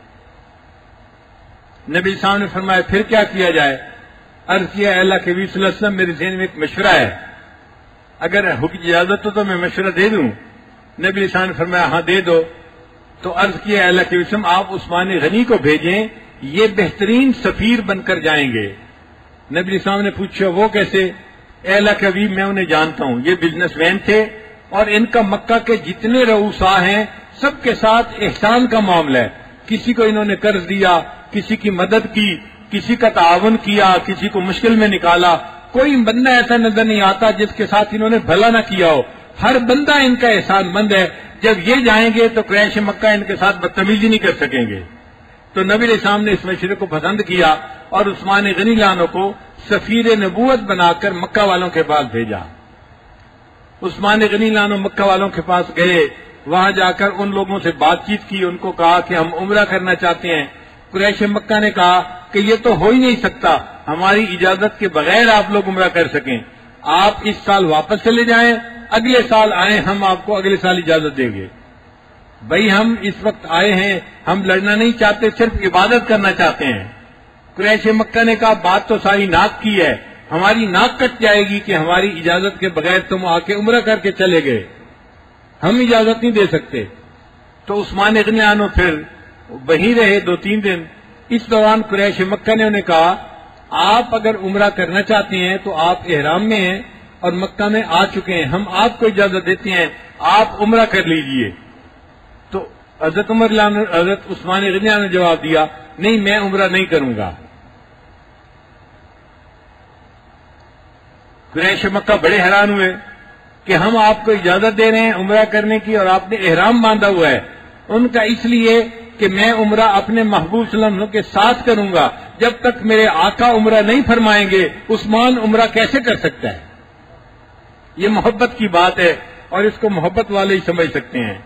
نبی صاحب نے فرمایا پھر کیا کیا جائے؟ عرض کیا اے اللہ کے نبی صلی اللہ علیہ وسلم میرے ذہن میں ایک مشورہ ہے، اگر اجازت ہو تو میں مشورہ دے دوں؟ نبی صاحب نے فرمایا ہاں دے دو۔ تو عرض کیا اے اللہ کے نبی صلی اللہ علیہ وسلم آپ عثمان غنی کو بھیجیں، یہ بہترین سفیر بن کر جائیں گے۔ نبی صاحب نے پوچھا وہ کیسے؟ اے اللہ کے حبیب میں انہیں جانتا ہوں، یہ بزنس مین تھے اور ان کا مکہ کے جتنے رؤساء ہیں سب کے ساتھ احسان کا معاملہ ہے، کسی کو انہوں نے قرض دیا، کسی کی مدد کی، کسی کا تعاون کیا، کسی کو مشکل میں نکالا، کوئی بندہ ایسا نظر نہیں آتا جس کے ساتھ انہوں نے بھلا نہ کیا ہو، ہر بندہ ان کا احسان مند ہے۔ جب یہ جائیں گے تو قریش مکہ ان کے ساتھ بدتمیزی نہیں کر سکیں گے۔ تو نبی علیہ السلام نے اس مشورے کو پسند کیا اور عثمان غنی لانو کو سفیر نبوت بنا کر مکہ والوں کے پاس بھیجا۔ عثمان غنی لانو مکہ والوں کے پاس گئے، وہاں جا کر ان لوگوں سے بات چیت کی، ان کو کہا کہ ہم عمرہ کرنا چاہتے ہیں۔ قریش مکہ نے کہا کہ یہ تو ہو ہی نہیں سکتا، ہماری اجازت کے بغیر آپ لوگ عمرہ کر سکیں، آپ اس سال واپس چلے جائیں، اگلے سال آئیں، ہم آپ کو اگلے سال اجازت دیں گے۔ بھائی ہم اس وقت آئے ہیں، ہم لڑنا نہیں چاہتے، صرف عبادت کرنا چاہتے ہیں۔ قریش مکہ نے کہا بات تو ساری ناک کی ہے، ہماری ناک کٹ جائے گی کہ ہماری اجازت کے بغیر تم آ کے عمرہ کر کے چلے گئے، ہم اجازت نہیں دے سکتے۔ تو عثمان غنی عنہ پھر وہیں رہے دو تین دن۔ اس دوران قریش مکہ نے انہیں کہا آپ اگر عمرہ کرنا چاہتے ہیں تو آپ احرام میں ہیں اور مکہ میں آ چکے ہیں، ہم آپ کو اجازت دیتے ہیں، آپ عمرہ کر لیجئے۔ تو حضرت عمر حضرت عثمان غنی عنہ نے جواب دیا نہیں، میں عمرہ نہیں کروں گا۔ قریش مکہ بڑے حیران ہوئے کہ ہم آپ کو اجازت دے رہے ہیں عمرہ کرنے کی اور آپ نے احرام باندھا ہوا ہے۔ ان کا اس لیے کہ میں عمرہ اپنے محبوب صلی اللہ علیہ وسلم کے ساتھ کروں گا، جب تک میرے آقا عمرہ نہیں فرمائیں گے عثمان عمرہ کیسے کر سکتا ہے؟ یہ محبت کی بات ہے اور اس کو محبت والے ہی سمجھ سکتے ہیں۔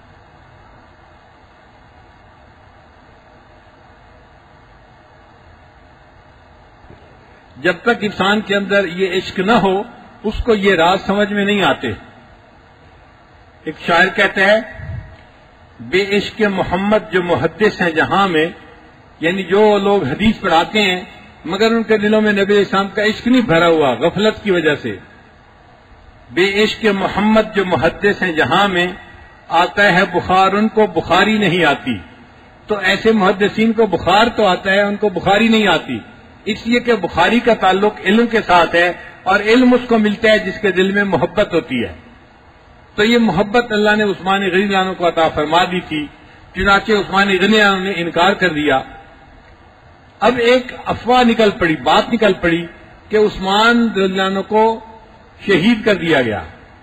جب تک انسان کے اندر یہ عشق نہ ہو اس کو یہ راز سمجھ میں نہیں آتے۔ ایک شاعر کہتا ہے بے عشق محمد جو محدث ہیں جہاں میں، یعنی جو لوگ حدیث پڑھاتے ہیں مگر ان کے دلوں میں نبی علیہ السلام کا عشق نہیں بھرا ہوا غفلت کی وجہ سے۔ بے عشق محمد جو محدث ہیں جہاں میں، آتا ہے بخار ان کو بخاری نہیں آتی۔ تو ایسے محدثین کو بخار تو آتا ہے، ان کو بخاری نہیں آتی، اس لیے کہ بخاری کا تعلق علم کے ساتھ ہے اور علم اس کو ملتا ہے جس کے دل میں محبت ہوتی ہے۔ تو یہ محبت اللہ نے عثمان غنی عنہ کو عطا فرما دی تھی، چنانچہ عثمان غنی عنہ نے انکار کر دیا۔ اب ایک افواہ نکل پڑی، بات نکل پڑی کہ عثمان غنی عنہ کو شہید کر دیا گیا،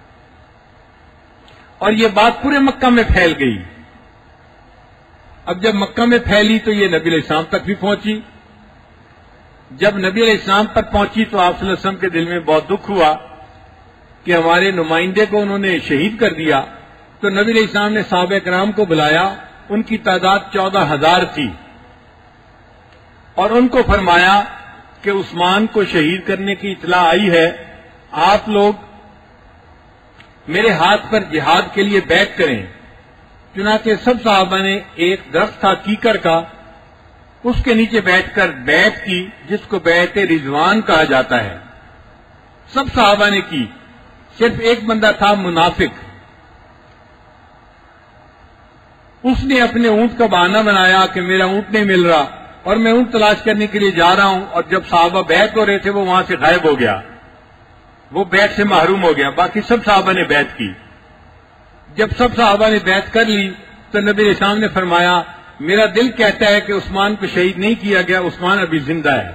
اور یہ بات پورے مکہ میں پھیل گئی۔ اب جب مکہ میں پھیلی تو یہ نبی علیہ السلام تک بھی پہنچی۔ جب نبی علیہ السلام پر پہنچی تو آپ صلی اللہ علیہ وسلم کے دل میں بہت دکھ ہوا کہ ہمارے نمائندے کو انہوں نے شہید کر دیا۔ تو نبی علیہ السلام نے صحابہ کرام کو بلایا، ان کی تعداد چودہ ہزار تھی، اور ان کو فرمایا کہ عثمان کو شہید کرنے کی اطلاع آئی ہے، آپ لوگ میرے ہاتھ پر جہاد کے لیے بیعت کریں۔ چنانچہ سب صحابہ نے ایک درخت تھا کیکر کا، اس کے نیچے بیٹھ کر بیعت کی، جس کو بیعت رضوان کہا جاتا ہے۔ سب صحابہ نے کی، صرف ایک بندہ تھا منافق، اس نے اپنے اونٹ کا بہانہ بنایا کہ میرا اونٹ نہیں مل رہا اور میں اونٹ تلاش کرنے کے لیے جا رہا ہوں، اور جب صحابہ بیعت ہو رہے تھے وہ وہاں سے غائب ہو گیا، وہ بیعت سے محروم ہو گیا۔ باقی سب صحابہ نے بیعت کی۔ جب سب صحابہ نے بیعت کر لی تو نبی علیہ السلام نے فرمایا میرا دل کہتا ہے کہ عثمان کو شہید نہیں کیا گیا، عثمان ابھی زندہ ہے،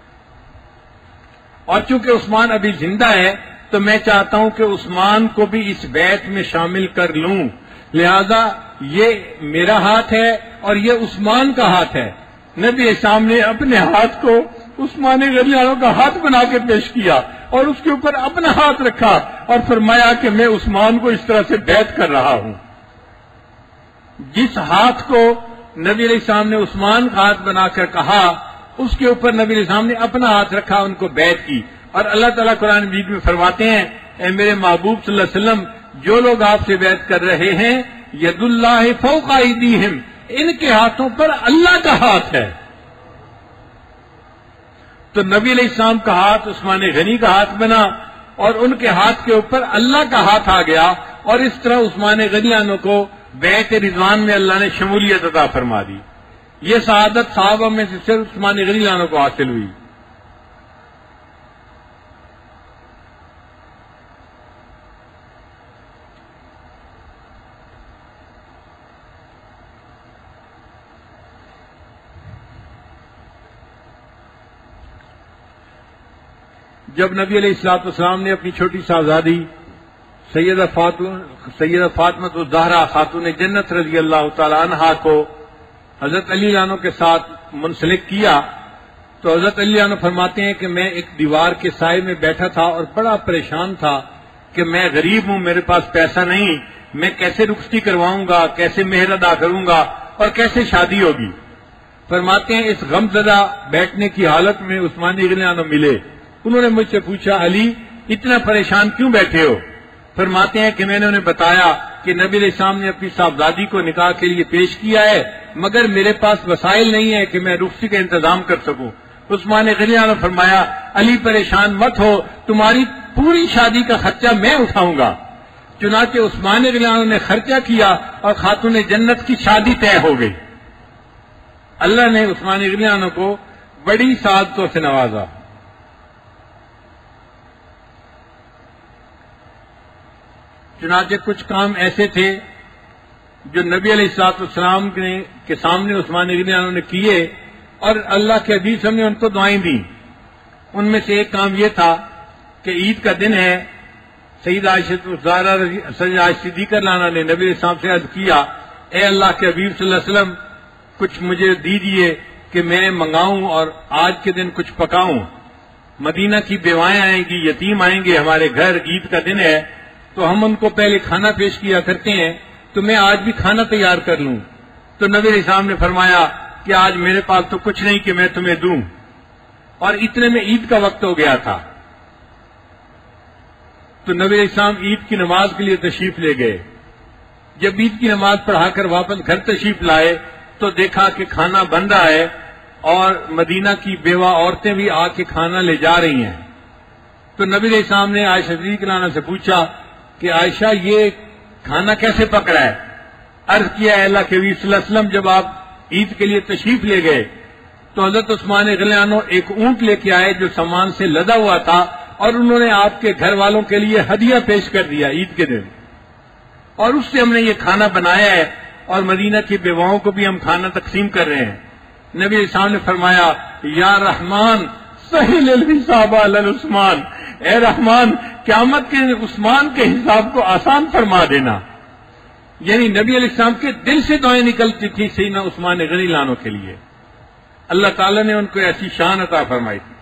اور چونکہ عثمان ابھی زندہ ہے تو میں چاہتا ہوں کہ عثمان کو بھی اس بیعت میں شامل کر لوں، لہذا یہ میرا ہاتھ ہے اور یہ عثمان کا ہاتھ ہے۔ نبی السلام نے اپنے ہاتھ کو عثمان غنی عنہ کا ہاتھ بنا کے پیش کیا اور اس کے اوپر اپنا ہاتھ رکھا اور فرمایا کہ میں عثمان کو اس طرح سے بیعت کر رہا ہوں۔ جس ہاتھ کو نبی علیہ السلام نے عثمان کا ہاتھ بنا کر کہا، اس کے اوپر نبی علیہ السلام نے اپنا ہاتھ رکھا، ان کو بیعت کی۔ اور اللہ تعالیٰ قرآن مجید میں فرماتے ہیں اے میرے محبوب صلی اللہ علیہ وسلم، جو لوگ آپ سے بیعت کر رہے ہیں ید اللہ فوق ایدیہم، ان کے ہاتھوں پر اللہ کا ہاتھ ہے۔ تو نبی علیہ السلام کا ہاتھ عثمان غنی کا ہاتھ بنا اور ان کے ہاتھ کے اوپر اللہ کا ہاتھ آ گیا، اور اس طرح عثمان غنی عنہ کو بیعت رضوان میں اللہ نے شمولیت عطا فرما دی۔ یہ سعادت صحابہ میں سے صرف عثمان غنی عنہ کو حاصل ہوئی۔ جب نبی علیہ الصلوۃ والسلام نے اپنی چھوٹی صاحبزادی سیدہ فاطمہ سیدہ فاطمہ الزہرا خاتون جنت رضی اللہ تعالی عنہا کو حضرت علی عنہ کے ساتھ منسلک کیا تو حضرت علی عنہ فرماتے ہیں کہ میں ایک دیوار کے سائے میں بیٹھا تھا اور بڑا پریشان تھا کہ میں غریب ہوں، میرے پاس پیسہ نہیں، میں کیسے رخصتی کرواؤں گا، کیسے مہر ادا کروں گا اور کیسے شادی ہوگی۔ فرماتے ہیں اس غم زدہ بیٹھنے کی حالت میں عثمان رضی اللہ عنہ ملے، انہوں نے مجھ سے پوچھا علی اتنا پریشان کیوں بیٹھے ہو؟ فرماتے ہیں کہ میں نے انہیں بتایا کہ نبی علیہ السلام نے اپنی صاحبزادی کو نکاح کے لیے پیش کیا ہے، مگر میرے پاس وسائل نہیں ہے کہ میں رخصتی کا انتظام کر سکوں۔ عثمان رضی اللہ عنہ نے فرمایا علی پریشان مت ہو، تمہاری پوری شادی کا خرچہ میں اٹھاؤں گا۔ چنانچہ عثمان رضی اللہ عنہ نے خرچہ کیا اور خاتون جنت کی شادی طے ہو گئی۔ اللہ نے عثمان رضی اللہ عنہ کو بڑی سعادتوں سے نوازا۔ چنانچہ کچھ کام ایسے تھے جو نبی علیہ الصلوۃ والسلام کے سامنے عثمان رضی اللہ عنہ نے کیے اور اللہ کے حبیب صلی اللہ علیہ وسلم نے ان کو دعائیں دیں۔ ان میں سے ایک کام یہ تھا کہ عید کا دن ہے، سیدہ عائشہ الزہرا صدیقہ لانا نے نبی علیہ السلام سے عرض کیا اے اللہ کے حبیب صلی اللہ علیہ وسلم کچھ مجھے دیجیے کہ میں منگاؤں اور آج کے دن کچھ پکاؤں، مدینہ کی بیوائیں آئیں گی، یتیم آئیں گے ہمارے گھر، عید کا دن ہے تو ہم ان کو پہلے کھانا پیش کیا کرتے ہیں، تو میں آج بھی کھانا تیار کر لوں۔ تو نبی علیہ السلام نے فرمایا کہ آج میرے پاس تو کچھ نہیں کہ میں تمہیں دوں، اور اتنے میں عید کا وقت ہو گیا تھا۔ تو نبی علیہ السلام عید کی نماز کے لیے تشریف لے گئے۔ جب عید کی نماز پڑھا کر واپس گھر تشریف لائے تو دیکھا کہ کھانا بن رہا ہے اور مدینہ کی بیوہ عورتیں بھی آ کے کھانا لے جا رہی ہیں۔ تو نبی علیہ السلام نے عائشہ صدیقہ عنہا سے پوچھا کہ عائشہ یہ کھانا کیسے پک رہا ہے؟ عرض کیا ہے اللہ کے نبی صلی اللہ علیہ وسلم جب آپ عید کے لیے تشریف لے گئے تو حضرت عثمان رضی اللہ عنہ ایک اونٹ لے کے آئے جو سامان سے لدا ہوا تھا اور انہوں نے آپ کے گھر والوں کے لیے ہدیہ پیش کر دیا عید کے دن، اور اس سے ہم نے یہ کھانا بنایا ہے اور مدینہ کی بیواؤں کو بھی ہم کھانا تقسیم کر رہے ہیں۔ نبی علیہ السلام نے فرمایا یا رحمان سہل الحساب علی عثمان، اے رحمان قیامت کے عثمان کے حساب کو آسان فرما دینا۔ یعنی نبی علیہ السلام کے دل سے دعائیں نکلتی تھی سیدنا عثمان غنی لانوں کے لیے، اللہ تعالیٰ نے ان کو ایسی شان عطا فرمائی تھی۔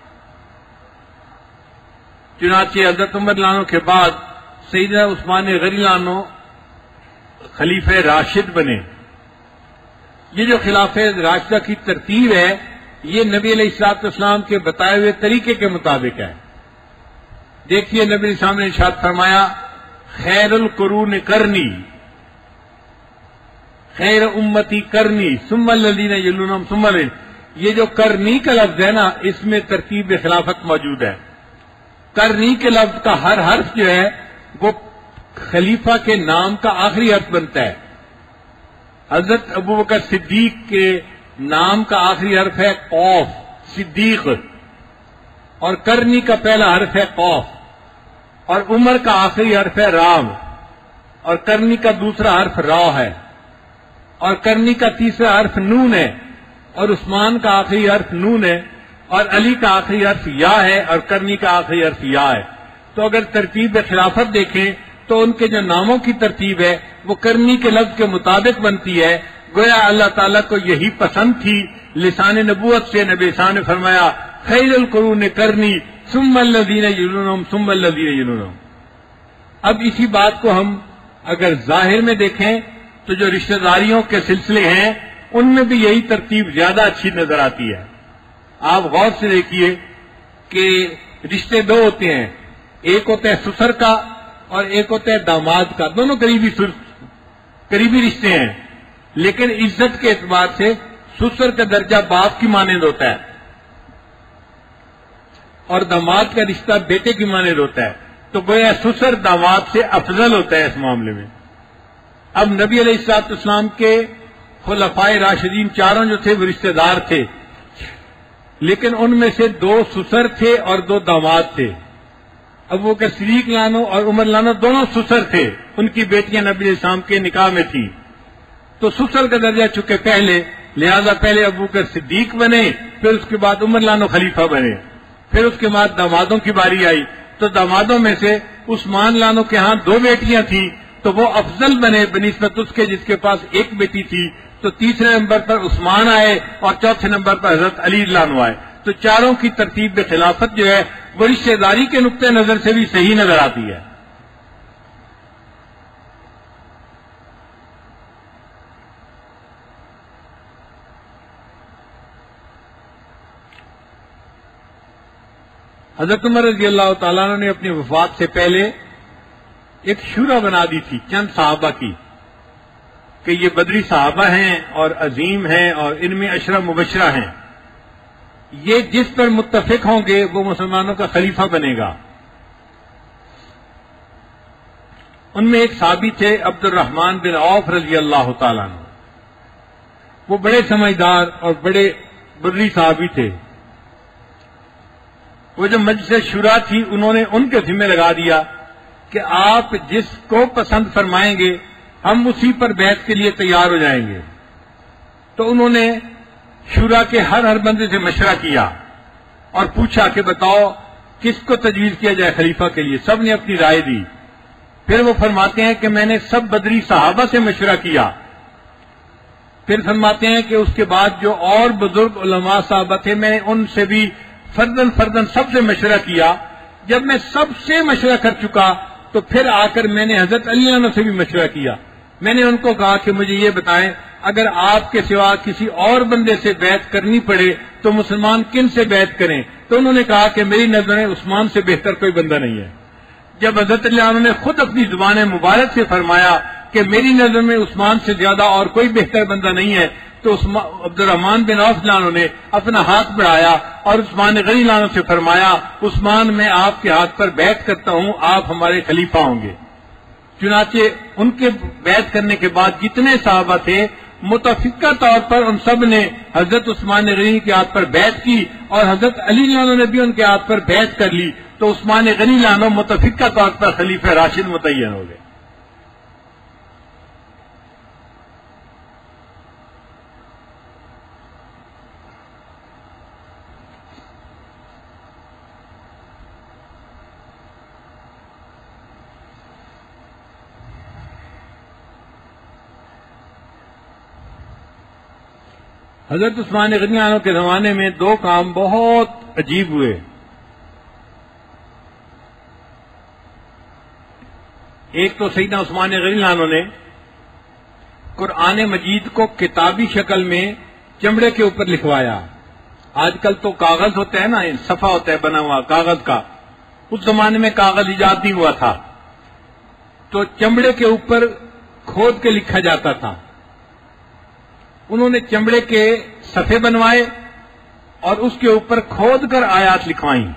چنانچہ حضرت عمر لانوں کے بعد سیدنا عثمان غنی لانوں خلیفہ راشد بنے۔ یہ جو خلافہ راشدہ کی ترتیب ہے یہ نبی علیہ الصلوۃ والسلام کے بتائے ہوئے طریقے کے مطابق ہے۔ دیکھیے نبی علیہ السلام نے ارشاد فرمایا خیر القرون کرنی، خیر امتی کرنی ثم الذین یلونہم ثم الذین، یہ جو کرنی کا لفظ ہے نا اس میں ترتیب خلافت موجود ہے۔ کرنی کے لفظ کا ہر حرف جو ہے وہ خلیفہ کے نام کا آخری حرف بنتا ہے۔ حضرت ابوبکر صدیق کے نام کا آخری حرف ہے قوف صدیق، اور کرنی کا پہلا حرف ہے قوف، اور عمر کا آخری حرف ہے رام، اور کرنی کا دوسرا حرف را ہے، اور کرنی کا تیسرا حرف نون ہے، اور عثمان کا آخری حرف نون ہے، اور علی کا آخری حرف یا ہے، اور کرنی کا آخری حرف یا ہے۔ تو اگر ترتیب خلافت دیکھیں تو ان کے جو ناموں کی ترتیب ہے وہ کرنی کے لفظ کے مطابق بنتی ہے، گویا اللہ تعالیٰ کو یہی پسند تھی۔ لسان نبوت سے نبی صاحب نے فرمایا خیر القرون کرنی ثم الذین یلونہم ثم الذین یلونہم۔ اب اسی بات کو ہم اگر ظاہر میں دیکھیں تو جو رشتہ داریوں کے سلسلے ہیں ان میں بھی یہی ترتیب زیادہ اچھی نظر آتی ہے۔ آپ غور سے دیکھیے کہ رشتے دو ہوتے ہیں، ایک ہوتا ہے سسر کا اور ایک ہوتا ہے داماد کا، دونوں قریبی قریبی رشتے ہیں، لیکن عزت کے اعتبار سے سسر کا درجہ باپ کی مانند ہوتا ہے اور داماد کا رشتہ بیٹے کی مانند ہوتا ہے، تو گویا سسر داماد سے افضل ہوتا ہے اس معاملے میں۔ اب نبی علیہ الصلوۃ والسلام کے خلفائے راشدین چاروں جو تھے وہ رشتہ دار تھے، لیکن ان میں سے دو سسر تھے اور دو داماد تھے۔ ابو بکر صدیق لانو اور عمر لانو دونوں سسر تھے، ان کی بیٹیاں نبی علیہ السلام کے نکاح میں تھی، تو سسر کا درجہ چکے پہلے، لہذا پہلے ابو بکر صدیق بنے، پھر اس کے بعد عمر لانو خلیفہ بنے، پھر اس کے بعد دامادوں کی باری آئی، تو دامادوں میں سے عثمان لانو کے ہاں دو بیٹیاں تھیں تو وہ افضل بنے بنسبت اس کے جس کے پاس ایک بیٹی تھی، تو تیسرے نمبر پر عثمان آئے اور چوتھے نمبر پر حضرت علی رضی اللہ عنہ آئے. تو چاروں کی ترتیب خلافت جو ہے وہ رشتہ داری کے نقطۂ نظر سے بھی صحیح نظر آتی ہے. حضرت عمر رضی اللہ تعالیٰ عنہ نے اپنی وفات سے پہلے ایک شورا بنا دی تھی چند صحابہ کی کہ یہ بدری صحابہ ہیں اور عظیم ہیں اور ان میں عشرہ مبشرہ ہیں، یہ جس پر متفق ہوں گے وہ مسلمانوں کا خلیفہ بنے گا. ان میں ایک صحابی تھے عبد الرحمن بن عوف رضی اللہ تعالیٰ عنہ. وہ بڑے سمجھدار اور بڑے بدری صحابی تھے. وہ جو مجلس شورا تھی انہوں نے ان کے ذمہ لگا دیا کہ آپ جس کو پسند فرمائیں گے ہم اسی پر بیعت کے لیے تیار ہو جائیں گے. تو انہوں نے شورا کے ہر ہر بندے سے مشورہ کیا اور پوچھا کہ بتاؤ کس کو تجویز کیا جائے خلیفہ کے لیے. سب نے اپنی رائے دی. پھر وہ فرماتے ہیں کہ میں نے سب بدری صحابہ سے مشورہ کیا. پھر فرماتے ہیں کہ اس کے بعد جو اور بزرگ علماء صحابہ تھے میں نے ان سے بھی فردن فردن سب سے مشورہ کیا. جب میں سب سے مشورہ کر چکا تو پھر آ کر میں نے حضرت علی عنہ سے بھی مشورہ کیا. میں نے ان کو کہا کہ مجھے یہ بتائیں اگر آپ کے سوا کسی اور بندے سے بیعت کرنی پڑے تو مسلمان کن سے بیعت کریں؟ تو انہوں نے کہا کہ میری نظر میں عثمان سے بہتر کوئی بندہ نہیں ہے. جب حضرت علی عنہ نے خود اپنی زبان مبارک سے فرمایا کہ میری نظر میں عثمان سے زیادہ اور کوئی بہتر بندہ نہیں ہے تو عبد الرحمن بن عوف نے اپنا ہاتھ بڑھایا اور عثمان غنی عنہ سے فرمایا عثمان میں آپ کے ہاتھ پر بیعت کرتا ہوں، آپ ہمارے خلیفہ ہوں گے. چنانچہ ان کے بیعت کرنے کے بعد جتنے صحابہ تھے متفقہ طور پر ان سب نے حضرت عثمان غنی کے ہاتھ پر بیعت کی اور حضرت علی عنہ نے بھی ان کے ہاتھ پر بیعت کر لی. تو عثمان غنی عنہ متفقہ طور پر خلیفہ راشد متعین ہو گئے. حضرت عثمان غنی عنہ کے زمانے میں دو کام بہت عجیب ہوئے. ایک تو سیدنا عثمان غنی عنہ نے قرآن مجید کو کتابی شکل میں چمڑے کے اوپر لکھوایا. آج کل تو کاغذ ہوتا ہے نا، صفحہ ہوتا ہے بنا ہوا کاغذ کا. اس زمانے میں کاغذ ایجاد نہیں ہوا تھا تو چمڑے کے اوپر کھود کے لکھا جاتا تھا. انہوں نے چمڑے کے صفحے بنوائے اور اس کے اوپر کھود کر آیات لکھوائیں.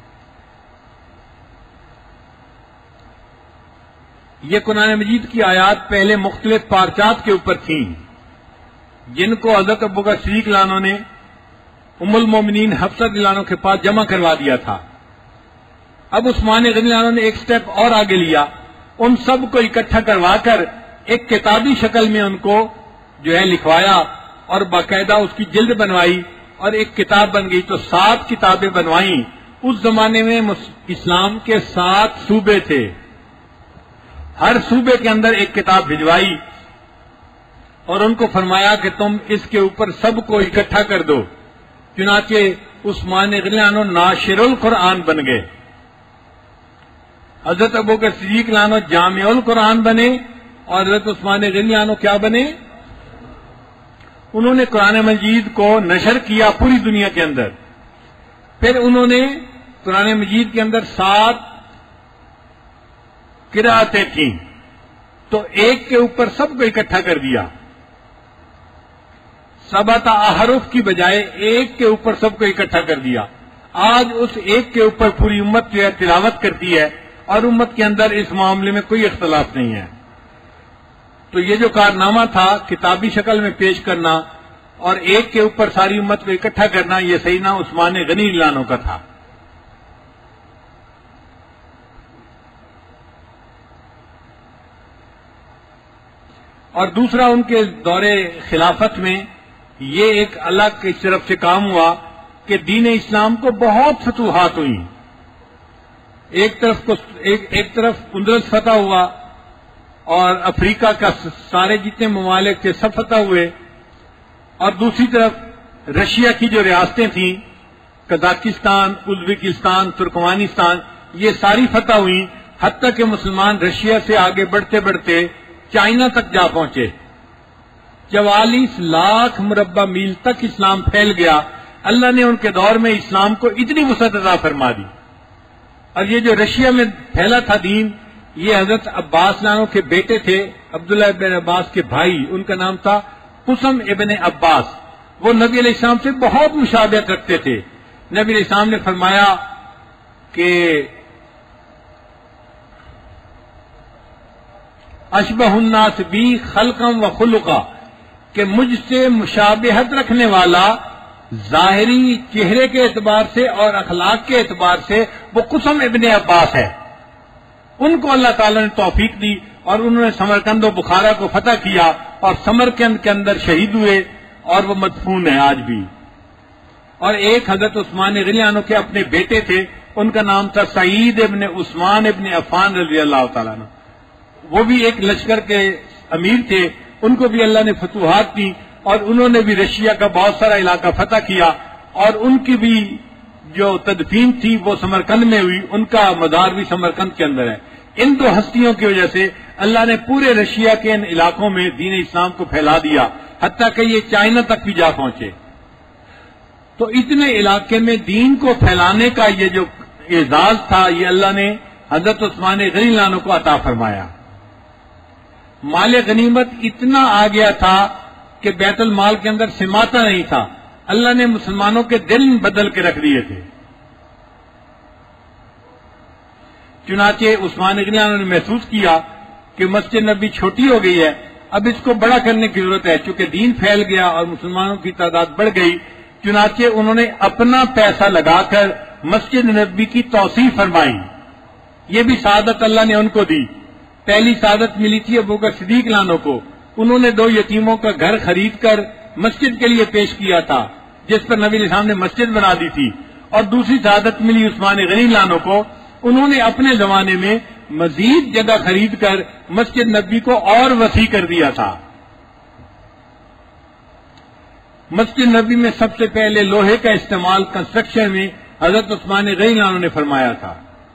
یہ قرآن مجید کی آیات پہلے مختلف پارچات کے اوپر تھیں جن کو حضرت ابوبکر صدیق رضی اللہ عنہ نے ام المومنین حفصہ رضی اللہ عنہ کے پاس جمع کروا دیا تھا. اب عثمان غنی رضی اللہ عنہ نے ایک سٹیپ اور آگے لیا، ان سب کو اکٹھا کروا کر ایک کتابی شکل میں ان کو جو ہے لکھوایا اور باقاعدہ اس کی جلد بنوائی اور ایک کتاب بن گئی. تو سات کتابیں بنوائیں. اس زمانے میں اسلام کے سات صوبے تھے، ہر صوبے کے اندر ایک کتاب بھجوائی اور ان کو فرمایا کہ تم اس کے اوپر سب کو اکٹھا کر دو. چنانچہ عثمان غنی عنہ ناشر القرآن بن گئے. حضرت ابوبکر صدیق رضی اللہ عنہ جامع القرآن بنے اور حضرت عثمان غنی عنہ کیا بنے؟ انہوں نے قرآن مجید کو نشر کیا پوری دنیا کے اندر. پھر انہوں نے قرآن مجید کے اندر سات قرأتیں تھیں تو ایک کے اوپر سب کو اکٹھا کر دیا. سبعۃ احرف کی بجائے ایک کے اوپر سب کو اکٹھا کر دیا. آج اس ایک کے اوپر پوری امت جو ہے تلاوت کرتی ہے اور امت کے اندر اس معاملے میں کوئی اختلاف نہیں ہے. تو یہ جو کارنامہ تھا کتابی شکل میں پیش کرنا اور ایک کے اوپر ساری امت کو اکٹھا کرنا، یہ سیدنا عثمان غنی رضی اللہ عنہ کا تھا. اور دوسرا ان کے دور خلافت میں یہ ایک اللہ کی طرف سے کام ہوا کہ دین اسلام کو بہت فتوحات ہوئی. ایک طرف کو ایک, ایک طرف اندلس فتح ہوا اور افریقہ کا سارے جتنے ممالک تھے سب فتح ہوئے. اور دوسری طرف رشیا کی جو ریاستیں تھیں، قزاقستان، ازبکستان، ترکمانستان، یہ ساری فتح ہوئی، حتیٰ کہ مسلمان رشیا سے آگے بڑھتے بڑھتے چائنا تک جا پہنچے۔ چوالیس لاکھ مربع میل تک اسلام پھیل گیا۔ اللہ نے ان کے دور میں اسلام کو اتنی وسعت عطا فرما دی۔ اور یہ جو رشیا میں پھیلا تھا دین، یہ حضرت عباس لانو کے بیٹے تھے، عبداللہ ابن عباس کے بھائی، ان کا نام تھا قسم ابن عباس۔ وہ نبی علیہ السلام سے بہت مشابہت رکھتے تھے۔ نبی علیہ السلام نے فرمایا کہ اشبہ الناس بی خلقا و خلقا، کہ مجھ سے مشابہت رکھنے والا ظاہری چہرے کے اعتبار سے اور اخلاق کے اعتبار سے وہ قسم ابن عباس ہے۔ ان کو اللہ تعالیٰ نے توفیق دی اور انہوں نے سمرقند و بخارا کو فتح کیا اور سمرقند کے اندر شہید ہوئے اور وہ مدفون ہیں آج بھی۔ اور ایک حضرت عثمان غنی عنہ کے اپنے بیٹے تھے، ان کا نام تھا سعید ابن عثمان ابن عفان رضی اللہ تعالیٰ عنہ۔ وہ بھی ایک لشکر کے امیر تھے، ان کو بھی اللہ نے فتوحات دی اور انہوں نے بھی رشیا کا بہت سارا علاقہ فتح کیا، اور ان کی بھی جو تدفین تھی وہ سمرقند میں ہوئی، ان کا مزار بھی سمرقند کے اندر ہے۔ ان دو ہستیوں کی وجہ سے اللہ نے پورے رشیا کے ان علاقوں میں دین اسلام کو پھیلا دیا، حتیٰ کہ یہ چائنا تک بھی جا پہنچے۔ تو اتنے علاقے میں دین کو پھیلانے کا یہ جو اعزاز تھا، یہ اللہ نے حضرت عثمان غنی عنہ کو عطا فرمایا۔ مال غنیمت اتنا آ گیا تھا کہ بیت المال کے اندر سماتا نہیں تھا، اللہ نے مسلمانوں کے دل بدل کے رکھ دیے تھے۔ چنانچہ عثمان غنی عنہ نے محسوس کیا کہ مسجد نبی چھوٹی ہو گئی ہے، اب اس کو بڑا کرنے کی ضرورت ہے، چونکہ دین پھیل گیا اور مسلمانوں کی تعداد بڑھ گئی۔ چنانچہ انہوں نے اپنا پیسہ لگا کر مسجد نبی کی توسیع فرمائی۔ یہ بھی سعادت اللہ نے ان کو دی۔ پہلی سعادت ملی تھی ابوبکر صدیق عنہ کو، انہوں نے دو یتیموں کا گھر خرید کر مسجد کے لیے پیش کیا تھا، جس پر نبی علیہ السلام نے مسجد بنا دی تھی۔ اور دوسری سعادت ملی عثمان غنی عنہ کو، انہوں نے اپنے زمانے میں مزید جگہ خرید کر مسجد نبی کو اور وسیع کر دیا تھا۔ مسجد نبی میں سب سے پہلے لوہے کا استعمال کنسٹرکشن میں حضرت عثمان غنی عنہ نے فرمایا تھا۔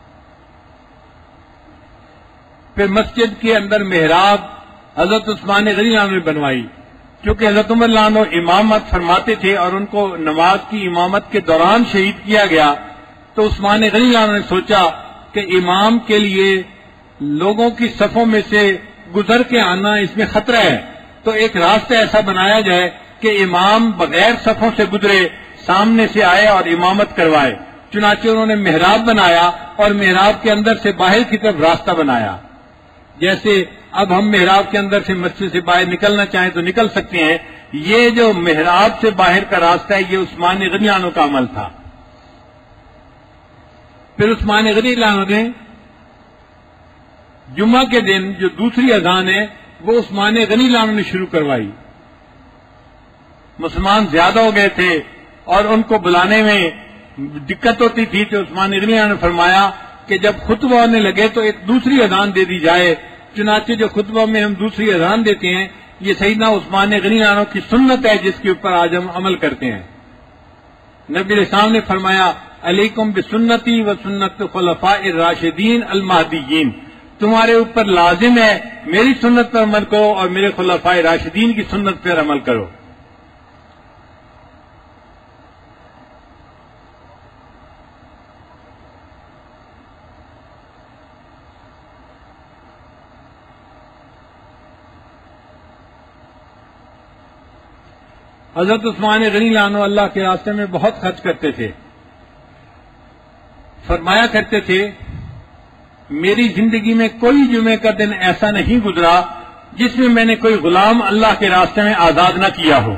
پھر مسجد کے اندر محراب حضرت عثمان غنی عنہ نے بنوائی، کیونکہ حضرت عمر عنہ امامت فرماتے تھے اور ان کو نماز کی امامت کے دوران شہید کیا گیا، تو عثمان غنی عنہ نے سوچا کہ امام کے لیے لوگوں کی صفوں میں سے گزر کے آنا اس میں خطرہ ہے، تو ایک راستہ ایسا بنایا جائے کہ امام بغیر صفوں سے گزرے سامنے سے آئے اور امامت کروائے۔ چنانچہ انہوں نے محراب بنایا اور محراب کے اندر سے باہر کی طرف راستہ بنایا۔ جیسے اب ہم محراب کے اندر سے مسجد سے باہر نکلنا چاہیں تو نکل سکتے ہیں، یہ جو محراب سے باہر کا راستہ ہے یہ عثمان غنی عنہ کا عمل تھا۔ پھر عثمان غنی عنہ نے جمعہ کے دن جو دوسری اذان ہے وہ عثمان غنی عنہ نے شروع کروائی۔ مسلمان زیادہ ہو گئے تھے اور ان کو بلانے میں دقت ہوتی تھی، تو عثمان غنی عنہ نے فرمایا کہ جب خطبہ ہونے لگے تو ایک دوسری اذان دے دی جائے۔ چنانچہ جو خطبہ میں ہم دوسری اذان دیتے ہیں یہ سیدنا عثمان غنی عنہ کی سنت ہے، جس کے اوپر آج ہم عمل کرتے ہیں۔ نبی علیہ السلام نے فرمایا علیکم بسنتی و سنت خلفاء الراشدین المہدیین، تمہارے اوپر لازم ہے میری سنت پر عمل کرو اور میرے خلفاء راشدین کی سنت پر عمل کرو۔ حضرت عثمان غنی عنہ اللہ کے راستے میں بہت خرچ کرتے تھے، فرمایا کرتے تھے میری زندگی میں کوئی جمعے کا دن ایسا نہیں گزرا جس میں میں نے کوئی غلام اللہ کے راستے میں آزاد نہ کیا ہو۔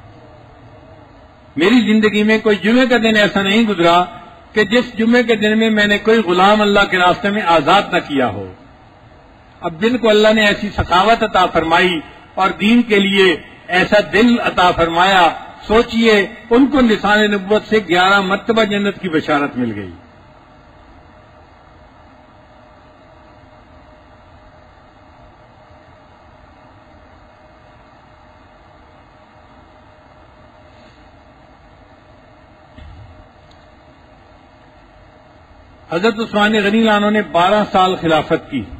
میری زندگی میں کوئی جمعے کا دن ایسا نہیں گزرا کہ جس جمعے کے دن میں میں نے کوئی غلام اللہ کے راستے میں آزاد نہ کیا ہو۔ اب جن کو اللہ نے ایسی سخاوت عطا فرمائی اور دین کے لیے ایسا دل عطا فرمایا، سوچئے ان کو نشان نبوت سے گیارہ مرتبہ جنت کی بشارت مل گئی۔ حضرت عثمان غنی عنہ نے بارہ سال خلافت کی.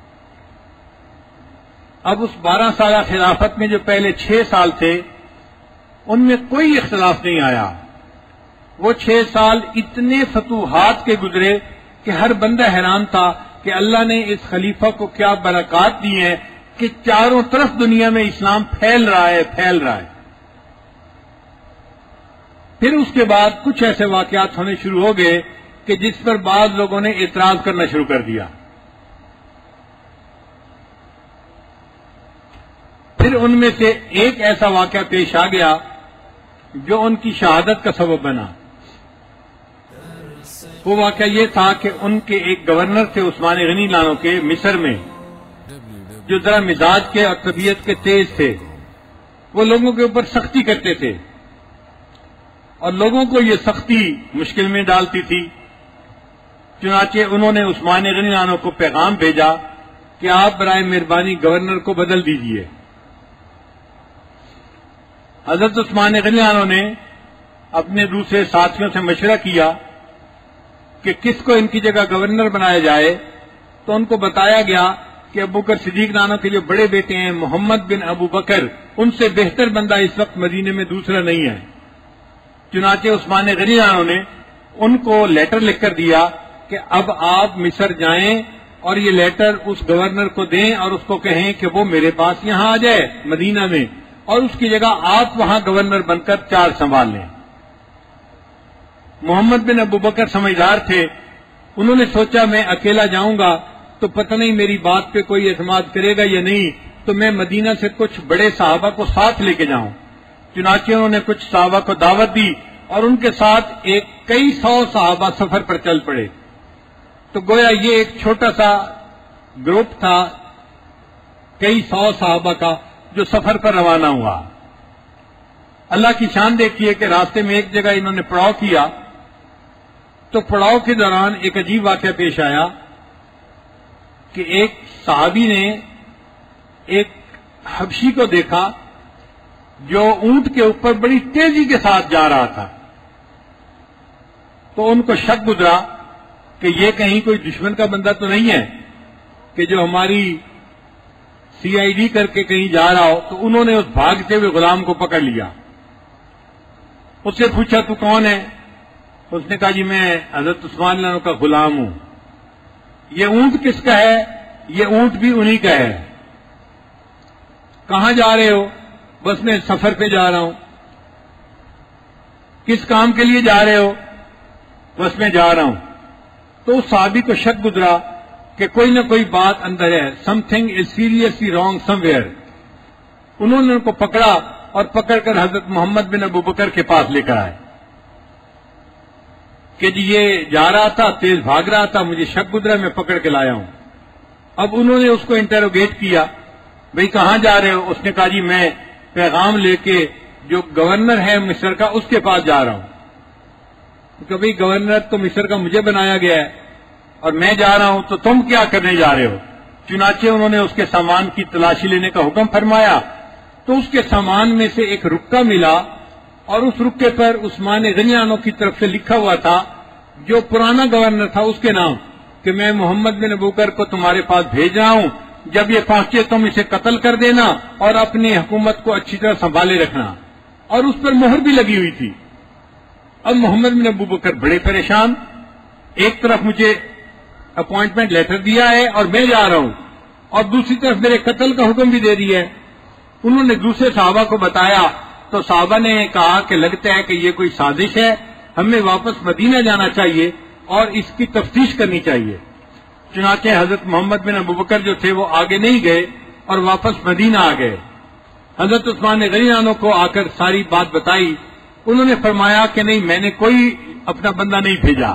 اب اس بارہ سالہ خلافت میں جو پہلے چھ سال تھے ان میں کوئی اختلاف نہیں آیا. وہ چھ سال اتنے فتوحات کے گزرے کہ ہر بندہ حیران تھا کہ اللہ نے اس خلیفہ کو کیا برکات دی ہیں کہ چاروں طرف دنیا میں اسلام پھیل رہا ہے پھیل رہا ہے. پھر اس کے بعد کچھ ایسے واقعات ہونے شروع ہو گئے کہ جس پر بعض لوگوں نے اعتراض کرنا شروع کر دیا. پھر ان میں سے ایک ایسا واقعہ پیش آ گیا جو ان کی شہادت کا سبب بنا. وہ واقعہ یہ تھا کہ ان کے ایک گورنر تھے عثمان غنی عنہ کے مصر میں، جو ذرا مزاج کے اور طبیعت کے تیز تھے. وہ لوگوں کے اوپر سختی کرتے تھے اور لوگوں کو یہ سختی مشکل میں ڈالتی تھی. چنانچہ انہوں نے عثمان غنی عنہ کو پیغام بھیجا کہ آپ برائے مہربانی گورنر کو بدل دیجیے. حضرت عثمان غنی عنہ نے اپنے دوسرے ساتھیوں سے مشورہ کیا کہ کس کو ان کی جگہ گورنر بنایا جائے. تو ان کو بتایا گیا کہ ابو بکر صدیق عنہ کے جو بڑے بیٹے ہیں محمد بن ابو بکر، ان سے بہتر بندہ اس وقت مدینے میں دوسرا نہیں ہے. چنانچہ عثمان غنی عنہ نے ان کو لیٹر لکھ کر دیا کہ اب آپ مصر جائیں اور یہ لیٹر اس گورنر کو دیں اور اس کو کہیں کہ وہ میرے پاس یہاں آ جائے مدینہ میں، اور اس کی جگہ آپ وہاں گورنر بن کر چارج سنبھال لیں. محمد بن ابو بکر سمجھدار تھے. انہوں نے سوچا میں اکیلا جاؤں گا تو پتہ نہیں میری بات پہ کوئی اعتماد کرے گا یا نہیں، تو میں مدینہ سے کچھ بڑے صحابہ کو ساتھ لے کے جاؤں. چنانچہ انہوں نے کچھ صحابہ کو دعوت دی اور ان کے ساتھ ایک کئی سو صحابہ سفر پر چل پڑے. تو گویا یہ ایک چھوٹا سا گروپ تھا کئی سو صحابہ کا جو سفر پر روانہ ہوا. اللہ کی شان دیکھیے کہ راستے میں ایک جگہ انہوں نے پڑاؤ کیا تو پڑاؤ کے دوران ایک عجیب واقعہ پیش آیا کہ ایک صحابی نے ایک حبشی کو دیکھا جو اونٹ کے اوپر بڑی تیزی کے ساتھ جا رہا تھا. تو ان کو شک گزرا کہ یہ کہیں کوئی دشمن کا بندہ تو نہیں ہے کہ جو ہماری سی آئی ڈی کر کے کہیں جا رہا ہو. تو انہوں نے اس بھاگتے ہوئے غلام کو پکڑ لیا. اس سے پوچھا تو کون ہے؟ اس نے کہا جی میں حضرت عثمان عنہ کا غلام ہوں. یہ اونٹ کس کا ہے؟ یہ اونٹ بھی انہی کا ہے. کہاں جا رہے ہو؟ بس میں سفر پہ جا رہا ہوں. کس کام کے لیے جا رہے ہو؟ بس میں جا رہا ہوں. تو اس صحابی کو شک گزرا کہ کوئی نہ کوئی بات اندر ہے، something is seriously wrong somewhere. انہوں نے ان کو پکڑا اور پکڑ کر حضرت محمد بن ابو بکر کے پاس لے کر آئے کہ جی یہ جا رہا تھا، تیز بھاگ رہا تھا، مجھے شک گزرا، میں پکڑ کے لایا ہوں. اب انہوں نے اس کو انٹروگیٹ کیا، بھئی کہاں جا رہے ہو؟ اس نے کہا جی میں پیغام لے کے جو گورنر ہے مصر کا اس کے پاس جا رہا ہوں. کہ بھئی گورنر تو مصر کا مجھے بنایا گیا ہے اور میں جا رہا ہوں، تو تم کیا کرنے جا رہے ہو؟ چنانچہ انہوں نے اس کے سامان کی تلاشی لینے کا حکم فرمایا. تو اس کے سامان میں سے ایک رکا ملا اور اس رکے پر عثمان غنی عنہ کی طرف سے لکھا ہوا تھا جو پرانا گورنر تھا اس کے نام کہ میں محمد بن ابو بکر کو تمہارے پاس بھیج رہا ہوں، جب یہ پہنچے تم اسے قتل کر دینا اور اپنی حکومت کو اچھی طرح سنبھالے رکھنا. اور اس پر مہر بھی لگی ہوئی تھی. اب محمد بن ابو بکر بڑے پریشان، ایک طرف مجھے اپوائنٹمنٹ لیٹر دیا ہے اور میں جا رہا ہوں، اور دوسری طرف میرے قتل کا حکم بھی دے دیا ہے. انہوں نے دوسرے صحابہ کو بتایا تو صحابہ نے کہا کہ لگتا ہے کہ یہ کوئی سازش ہے، ہمیں واپس مدینہ جانا چاہیے اور اس کی تفتیش کرنی چاہیے. چنانچہ حضرت محمد بن ابو بکر جو تھے وہ آگے نہیں گئے اور واپس مدینہ آ گئے. حضرت عثمان غنی عنہ کو آ کر ساری بات بتائی. انہوں نے فرمایا کہ نہیں، میں نے کوئی اپنا بندہ نہیں بھیجا.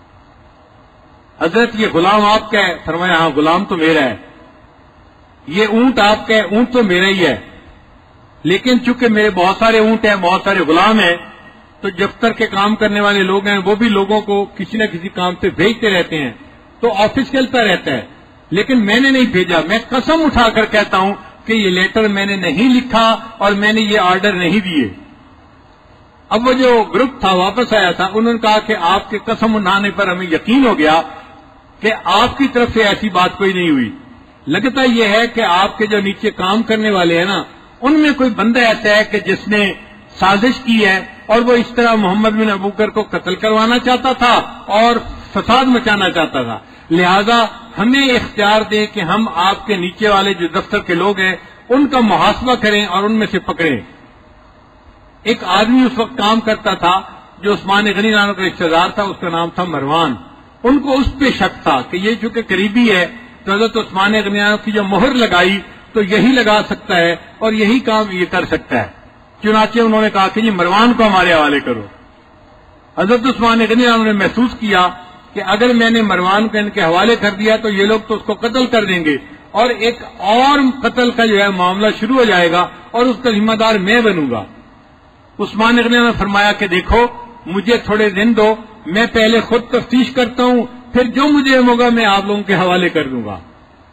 حضرت یہ غلام آپ کا ہے؟ فرمایا ہاں غلام تو میرا ہے. یہ اونٹ آپ کا ہے؟ اونٹ تو میرا ہی ہے، لیکن چونکہ میرے بہت سارے اونٹ ہیں، بہت سارے غلام ہیں، تو دفتر کے کام کرنے والے لوگ ہیں وہ بھی لوگوں کو کسی نہ کسی کام پہ بھیجتے رہتے ہیں، تو آفس چلتا رہتا ہے. لیکن میں نے نہیں بھیجا. میں قسم اٹھا کر کہتا ہوں کہ یہ لیٹر میں نے نہیں لکھا اور میں نے یہ آرڈر نہیں دیے. اب وہ جو گروپ تھا واپس آیا تھا، انہوں نے کہا کہ آپ کے قسم اٹھانے پر ہمیں یقین ہو گیا کہ آپ کی طرف سے ایسی بات کوئی نہیں ہوئی، لگتا یہ ہے کہ آپ کے جو نیچے کام کرنے والے ہیں نا، ان میں کوئی بندہ ایسا ہے کہ جس نے سازش کی ہے اور وہ اس طرح محمد بن ابو بکر کو قتل کروانا چاہتا تھا اور فساد مچانا چاہتا تھا، لہذا ہمیں اختیار دیں کہ ہم آپ کے نیچے والے جو دفتر کے لوگ ہیں ان کا محاسبہ کریں اور ان میں سے پکڑیں۔ ایک آدمی اس وقت کام کرتا تھا جو عثمان غنی عنہ کا رشتہ دار تھا، اس کا نام تھا مروان۔ ان کو اس پہ شک تھا کہ یہ چونکہ قریبی ہے تو حضرت عثمان غنی عنہ کی جو مہر لگائی تو یہی لگا سکتا ہے اور یہی کام یہ کر سکتا ہے، چنانچہ انہوں نے کہا کہ جی مروان کو ہمارے حوالے کرو۔ حضرت عثمان غنی عنہ نے محسوس کیا کہ اگر میں نے مروان کو ان کے حوالے کر دیا تو یہ لوگ تو اس کو قتل کر دیں گے اور ایک اور قتل کا جو ہے معاملہ شروع ہو جائے گا اور اس کا ذمہ دار میں بنوں گا۔ عثمان غنی عنہ نے فرمایا کہ دیکھو مجھے تھوڑے دن دو، میں پہلے خود تفتیش کرتا ہوں، پھر جو مجھے ہوگا میں آپ لوگوں کے حوالے کر دوں گا۔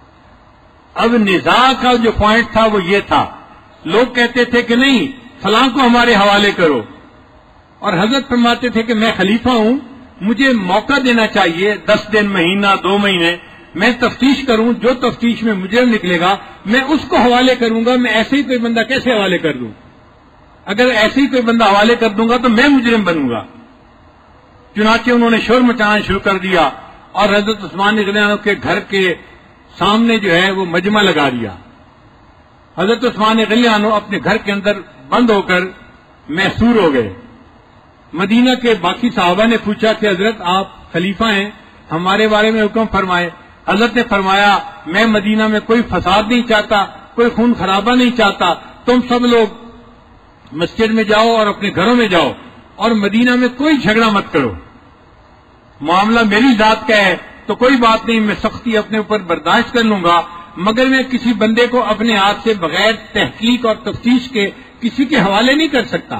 اب نزاع کا جو پوائنٹ تھا وہ یہ تھا، لوگ کہتے تھے کہ نہیں فلاں کو ہمارے حوالے کرو، اور حضرت فرماتے تھے کہ میں خلیفہ ہوں، مجھے موقع دینا چاہیے، دس دن، مہینہ، دو مہینے، میں تفتیش کروں، جو تفتیش میں مجرم نکلے گا میں اس کو حوالے کروں گا۔ میں ایسے ہی کوئی بندہ کیسے حوالے کر دوں؟ اگر ایسے ہی کوئی بندہ حوالے کر دوں گا تو میں مجرم بنوں گا۔ چنانچہ انہوں نے شور مچانا شروع کر دیا اور حضرت عثمان غنی عنہ کے گھر کے سامنے جو ہے وہ مجمع لگا دیا۔ حضرت عثمان غنی عنہ اپنے گھر کے اندر بند ہو کر محصور ہو گئے۔ مدینہ کے باقی صحابہ نے پوچھا کہ حضرت آپ خلیفہ ہیں، ہمارے بارے میں حکم فرمائے۔ حضرت نے فرمایا میں مدینہ میں کوئی فساد نہیں چاہتا، کوئی خون خرابہ نہیں چاہتا، تم سب لوگ مسجد میں جاؤ اور اپنے گھروں میں جاؤ اور مدینہ میں کوئی جھگڑا مت کرو، معاملہ میری ذات کا ہے تو کوئی بات نہیں، میں سختی اپنے اوپر برداشت کر لوں گا، مگر میں کسی بندے کو اپنے ہاتھ سے بغیر تحقیق اور تفتیش کے کسی کے حوالے نہیں کر سکتا۔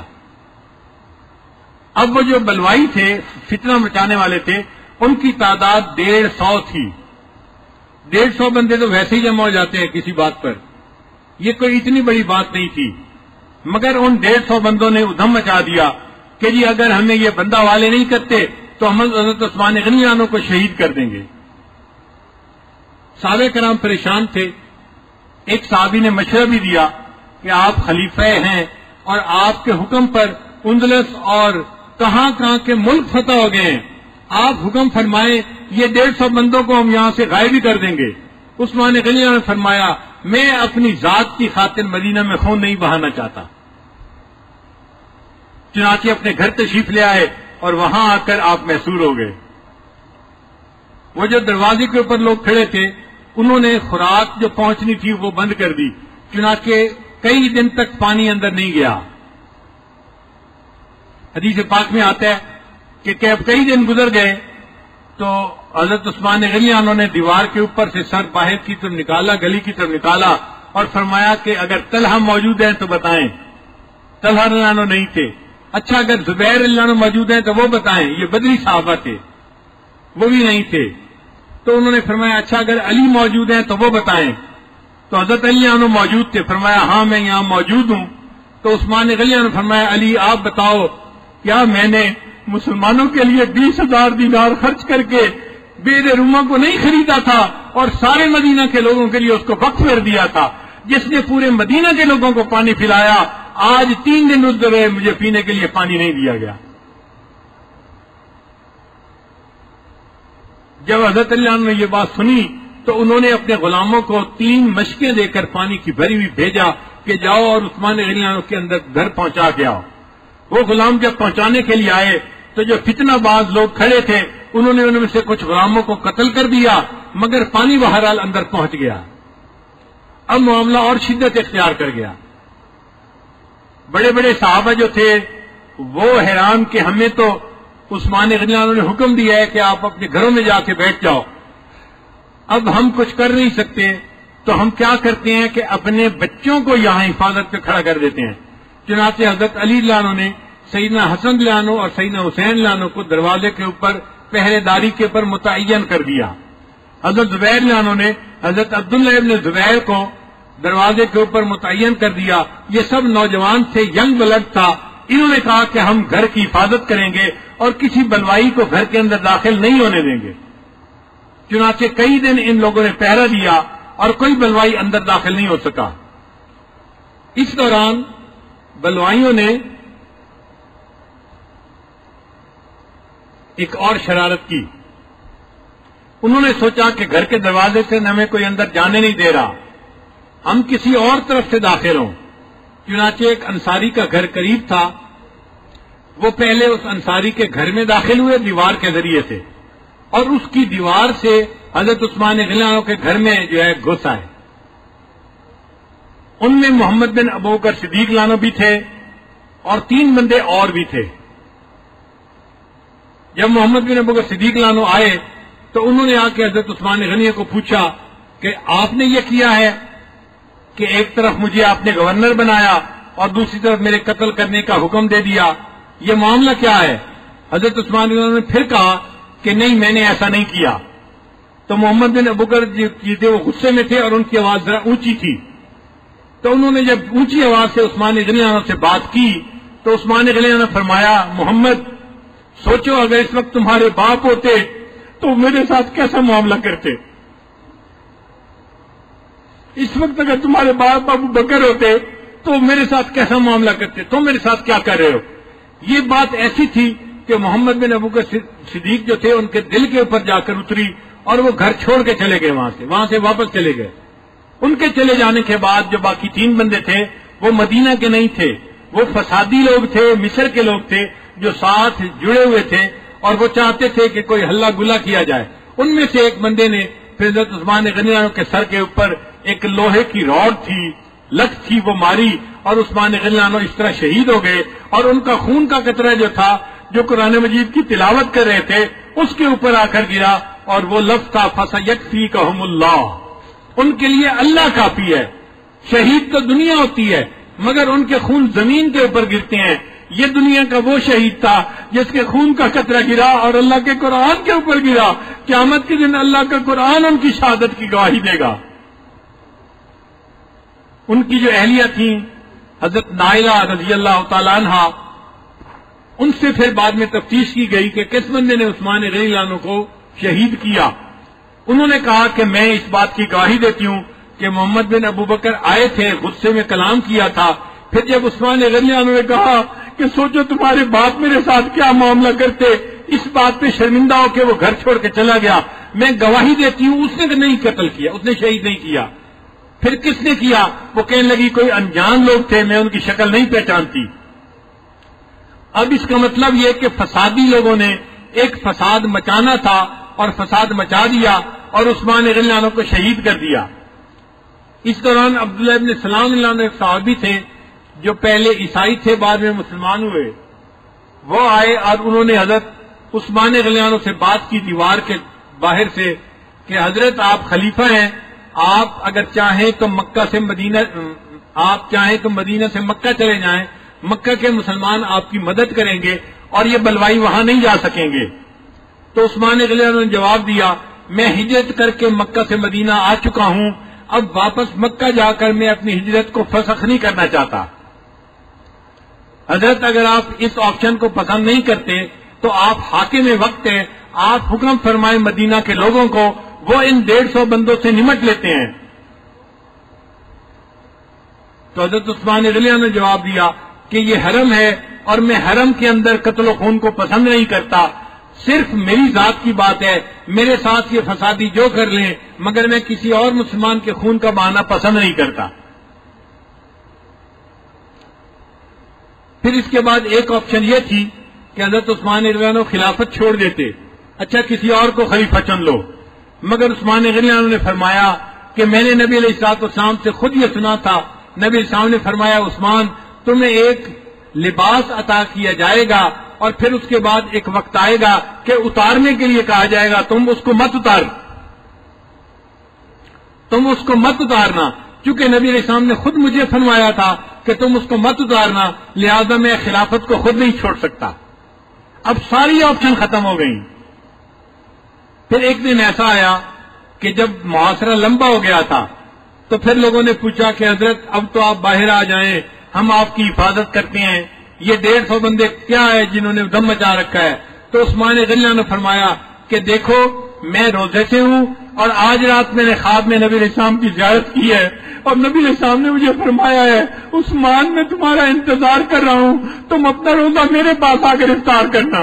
اب وہ جو بلوائی تھے، فتنہ مچانے والے تھے، ان کی تعداد ڈیڑھ سو تھی۔ ڈیڑھ سو بندے تو ویسے ہی جمع ہو جاتے ہیں کسی بات پر، یہ کوئی اتنی بڑی بات نہیں تھی، مگر ان ڈیڑھ سو بندوں نے ادھم مچا دیا کہ جی اگر ہمیں یہ بندہ والے نہیں کرتے تو ہم حضرت عثمان غنی عنہ کو شہید کر دیں گے۔ صحابہ کرام پریشان تھے۔ ایک صحابی نے مشورہ بھی دیا کہ آپ خلیفہ ہیں اور آپ کے حکم پر اندلس اور کہاں کہاں کے ملک فتح ہو گئے ہیں، آپ حکم فرمائیں یہ ڈیڑھ سو بندوں کو ہم یہاں سے غائب ہی کر دیں گے۔ عثمان غنی عنہ نے فرمایا میں اپنی ذات کی خاطر مدینہ میں خون نہیں بہانا چاہتا، چنانچہ اپنے گھر تشریف لے آئے اور وہاں آ کر آپ محصور ہو گئے۔ وہ جو دروازے کے اوپر لوگ کھڑے تھے انہوں نے خوراک جو پہنچنی تھی وہ بند کر دی، چنانچہ کئی دن تک پانی اندر نہیں گیا۔ حدیث پاک میں آتا ہے کہ کئی دن گزر گئے تو حضرت عثمان غنی عنہ نے دیوار کے اوپر سے سر باہر کی طرف نکالا، گلی کی طرف نکالا اور فرمایا کہ اگر طلحہ موجود ہیں تو بتائیں۔ طلحہ رضی اللہ عنہ نہیں تھے۔ اچھا اگر زبیر رضی اللہ عنہ موجود ہیں تو وہ بتائیں، یہ بدری صحابہ تھے، وہ بھی نہیں تھے۔ تو انہوں نے فرمایا اچھا اگر علی موجود ہیں تو وہ بتائیں، تو حضرت علی عنہ موجود تھے، فرمایا ہاں میں یہاں موجود ہوں۔ تو عثمان غنی عنہ فرمایا علی آپ بتاؤ کیا میں نے مسلمانوں کے لیے بیس ہزار دینار خرچ کر کے بیر روما کو نہیں خریدا تھا اور سارے مدینہ کے لوگوں کے لیے اس کو وقف کر دیا تھا، جس نے پورے مدینہ کے لوگوں کو پانی پلایا، آج تین دن گزر گئے مجھے پینے کے لیے پانی نہیں دیا گیا۔ جب حضرت علی عنہ نے یہ بات سنی تو انہوں نے اپنے غلاموں کو تین مشکیں دے کر پانی کی بھری ہوئی بھیجا کہ جاؤ اور عثمان غنی عنہ کے اندر گھر پہنچا کے آؤ۔ وہ غلام جب پہنچانے کے لیے آئے تو جو فتنہ باز لوگ کھڑے تھے انہوں نے ان میں سے کچھ غلاموں کو قتل کر دیا، مگر پانی بہرحال اندر پہنچ گیا۔ اب معاملہ اور شدت اختیار کر گیا۔ بڑے بڑے صحابہ جو تھے وہ حیران کہ ہمیں تو عثمان غنی عنہ نے حکم دیا ہے کہ آپ اپنے گھروں میں جا کے بیٹھ جاؤ، اب ہم کچھ کر نہیں سکتے، تو ہم کیا کرتے ہیں کہ اپنے بچوں کو یہاں حفاظت پہ کھڑا کر دیتے ہیں۔ چنانچہ حضرت علی رضی اللہ عنہ نے سیدنا حسن رضی اللہ عنہ اور سیدنا حسین رضی اللہ عنہ کو دروازے کے اوپر پہرے داری کے اوپر متعین کر دیا۔ حضرت زبیر رضی اللہ عنہ نے حضرت عبداللہ ابن زبیر کو دروازے کے اوپر متعین کر دیا۔ یہ سب نوجوان تھے، ینگ بلڈ تھا، انہوں نے کہا کہ ہم گھر کی حفاظت کریں گے اور کسی بلوائی کو گھر کے اندر داخل نہیں ہونے دیں گے. چنانچہ کئی دن ان لوگوں نے پہرا دیا اور کوئی بلوائی اندر داخل نہیں ہو سکا. اس دوران بلوائیوں نے ایک اور شرارت کی. انہوں نے سوچا کہ گھر کے دروازے سے ہمیں کوئی اندر جانے نہیں دے رہا، ہم کسی اور طرف سے داخل ہوں. چنانچہ ایک انصاری کا گھر قریب تھا، وہ پہلے اس انصاری کے گھر میں داخل ہوئے دیوار کے ذریعے سے، اور اس کی دیوار سے حضرت عثمان غنی عنہ کے گھر میں جو ہے گھس آئے. ان میں محمد بن ابوبکر صدیق عنہ بھی تھے اور تین بندے اور بھی تھے. جب محمد بن ابوبکر صدیق عنہ آئے تو انہوں نے آ کے حضرت عثمان غنی کو پوچھا کہ آپ نے یہ کیا ہے کہ ایک طرف مجھے آپ نے گورنر بنایا اور دوسری طرف میرے قتل کرنے کا حکم دے دیا، یہ معاملہ کیا ہے؟ حضرت عثمان غنی نے پھر کہا کہ نہیں، میں نے ایسا نہیں کیا. تو محمد بن ابوبکر جی تھے وہ غصے میں تھے اور ان کی آواز ذرا اونچی تھی. تو انہوں نے جب اونچی آواز سے عثمان غنی سے بات کی تو عثمان غنی نے فرمایا، محمد سوچو اگر اس وقت تمہارے باپ ہوتے تو میرے ساتھ کیسا معاملہ کرتے؟ اس وقت اگر تمہارے باپ ابو بکر ہوتے تو میرے ساتھ کیسا معاملہ کرتے؟ تم میرے ساتھ کیا کر رہے ہو؟ یہ بات ایسی تھی کہ محمد بن ابوبکر صدیق جو تھے ان کے دل کے اوپر جا کر اتری اور وہ گھر چھوڑ کے چلے گئے، وہاں سے وہاں سے واپس چلے گئے. ان کے چلے جانے کے بعد جو باقی تین بندے تھے وہ مدینہ کے نہیں تھے، وہ فسادی لوگ تھے، مصر کے لوگ تھے جو ساتھ جڑے ہوئے تھے اور وہ چاہتے تھے کہ کوئی ہلا گلا کیا جائے. ان میں سے ایک بندے نے پھر حضرت عثمان غنی عنہ کے سر کے اوپر ایک لوہے کی راڈ تھی، لت تھی، وہ ماری اور عثمان غنی عنہ اس طرح شہید ہو گئے. اور ان کا خون کا قطرہ جو تھا جو قرآن مجید کی تلاوت کر رہے تھے اس کے اوپر آ کر گرا اور وہ لفظ تھا فَسَيَكْفِيكَهُمُ اللَّهُ، ان کے لیے اللہ کافی ہے. شہید تو دنیا ہوتی ہے مگر ان کے خون زمین کے اوپر گرتے ہیں. یہ دنیا کا وہ شہید تھا جس کے خون کا قطرہ گرا اور اللہ کے قرآن کے اوپر گرا. قیامت کے دن اللہ کا قرآن ان کی شہادت کی گواہی دے گا. ان کی جو اہلیہ تھیں حضرت نائلہ رضی اللہ تعالی عنہ، ان سے پھر بعد میں تفتیش کی گئی کہ کس بندے نے عثمان غنی عنہ کو شہید کیا. انہوں نے کہا کہ میں اس بات کی گواہی دیتی ہوں کہ محمد بن ابوبکر آئے تھے، غصے میں کلام کیا تھا. پھر جب عثمان غنی عنہ نے کہا کہ سوچو تمہارے باپ میرے ساتھ کیا معاملہ کرتے، اس بات پہ شرمندہ ہو کے وہ گھر چھوڑ کے چلا گیا. میں گواہی دیتی ہوں اس نے نہیں قتل کیا، اس نے شہید نہیں کیا. پھر کس نے کیا؟ وہ کہنے لگی کوئی انجان لوگ تھے، میں ان کی شکل نہیں پہچانتی. اب اس کا مطلب یہ کہ فسادی لوگوں نے ایک فساد مچانا تھا اور فساد مچا دیا اور عثمان غنی عنہ کو شہید کر دیا. اس دوران عبداللہ ابن سلام اللہ ایک صحابی تھے جو پہلے عیسائی تھے بعد میں مسلمان ہوئے. وہ آئے اور انہوں نے حضرت عثمان غنی عنہ سے بات کی دیوار کے باہر سے کہ حضرت آپ خلیفہ ہیں، آپ اگر چاہیں تو مکہ سے مدینہ آپ چاہیں تو مدینہ سے مکہ چلے جائیں، مکہ کے مسلمان آپ کی مدد کریں گے اور یہ بلوائی وہاں نہیں جا سکیں گے. تو عثمان غنی عنہ نے جواب دیا، میں ہجرت کر کے مکہ سے مدینہ آ چکا ہوں، اب واپس مکہ جا کر میں اپنی ہجرت کو فسخ نہیں کرنا چاہتا. حضرت اگر آپ اس آپشن کو پسند نہیں کرتے تو آپ حاکم وقت ہیں، آپ حکم فرمائیں مدینہ کے لوگوں کو، وہ ان ڈیڑھ سو بندوں سے نمٹ لیتے ہیں. تو حضرت عثمان غنی عنہ نے جواب دیا کہ یہ حرم ہے اور میں حرم کے اندر قتل و خون کو پسند نہیں کرتا، صرف میری ذات کی بات ہے، میرے ساتھ یہ فسادی جو کر لیں مگر میں کسی اور مسلمان کے خون کا بہانا پسند نہیں کرتا. پھر اس کے بعد ایک آپشن یہ تھی کہ حضرت عثمان غنی عنہ خلافت چھوڑ دیتے، اچھا کسی اور کو خلیفہ چن لو. مگر عثمان غنی عنہ نے فرمایا کہ میں نے نبی علیہ الصلوۃ والسلام سے خود یہ سنا تھا، نبی السلام نے فرمایا عثمان تمہیں ایک لباس عطا کیا جائے گا اور پھر اس کے بعد ایک وقت آئے گا کہ اتارنے کے لیے کہا جائے گا، تم اس کو مت اتار تم اس کو مت اتارنا کیونکہ نبی علیہ السلام نے خود مجھے فرمایا تھا کہ تم اس کو مت اتارنا، لہذا میں خلافت کو خود نہیں چھوڑ سکتا. اب ساری آپشن ختم ہو گئی. پھر ایک دن ایسا آیا کہ جب محاصرہ لمبا ہو گیا تھا تو پھر لوگوں نے پوچھا کہ حضرت اب تو آپ باہر آ جائیں، ہم آپ کی حفاظت کرتے ہیں. یہ ڈیڑھ سو بندے کیا ہے جنہوں نے دم مچا رکھا ہے؟ تو عثمان غنی نے فرمایا کہ دیکھو میں روزے سے ہوں اور آج رات میں نے خواب میں نبی علیہ السلام کی زیارت کی ہے اور نبی علیہ السلام نے مجھے فرمایا ہے عثمان میں تمہارا انتظار کر رہا ہوں، تم اپنا روزہ میرے پاس آ کر افطار کرنا۔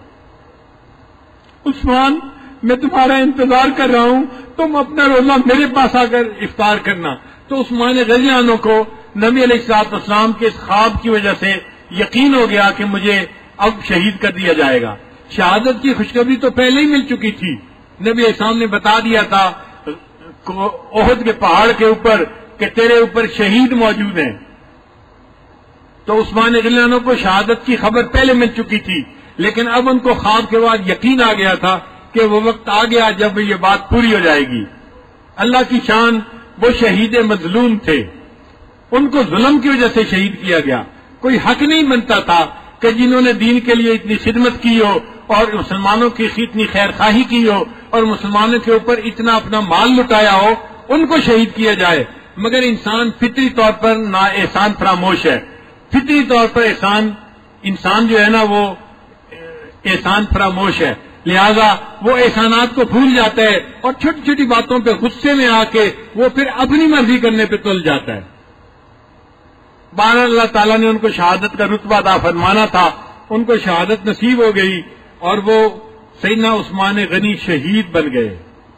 عثمان میں تمہارا انتظار کر رہا ہوں، تم اپنا روزہ میرے پاس آ کر افطار کرنا۔ تو عثمان غنی عنہ کو نبی علیہ الصلوۃ والسلام کے اس خواب کی وجہ سے یقین ہو گیا کہ مجھے اب شہید کر دیا جائے گا۔ شہادت کی خوشخبری تو پہلے ہی مل چکی تھی، نبی علیہ السلام نے بتا دیا تھا احد کے پہاڑ کے اوپر کہ تیرے اوپر شہید موجود ہیں۔ تو عثمان غنی عنہ کو شہادت کی خبر پہلے مل چکی تھی، لیکن اب ان کو خواب کے بعد یقین آ گیا تھا کہ وہ وقت آ گیا جب یہ بات پوری ہو جائے گی۔ اللہ کی شان، وہ شہید مظلوم تھے، ان کو ظلم کی وجہ سے شہید کیا گیا۔ کوئی حق نہیں بنتا تھا کہ جنہوں نے دین کے لیے اتنی خدمت کی ہو اور مسلمانوں کی اتنی خیر خواہی کی ہو اور مسلمانوں کے اوپر اتنا اپنا مال لٹایا ہو، ان کو شہید کیا جائے۔ مگر انسان فطری طور پر نا احسان فراموش ہے، فطری طور پر احسان انسان جو ہے نا وہ احسان فراموش ہے، لہذا وہ احسانات کو بھول جاتا ہے اور چھوٹی چھوٹی باتوں پہ غصے میں آ کے وہ پھر اپنی مرضی کرنے پہ تل جاتا ہے۔ بہرحال اللہ تعالیٰ نے ان کو شہادت کا رتبہ عطا فرمانا تھا، ان کو شہادت نصیب ہو گئی اور وہ سیدنا عثمان غنی شہید بن گئے۔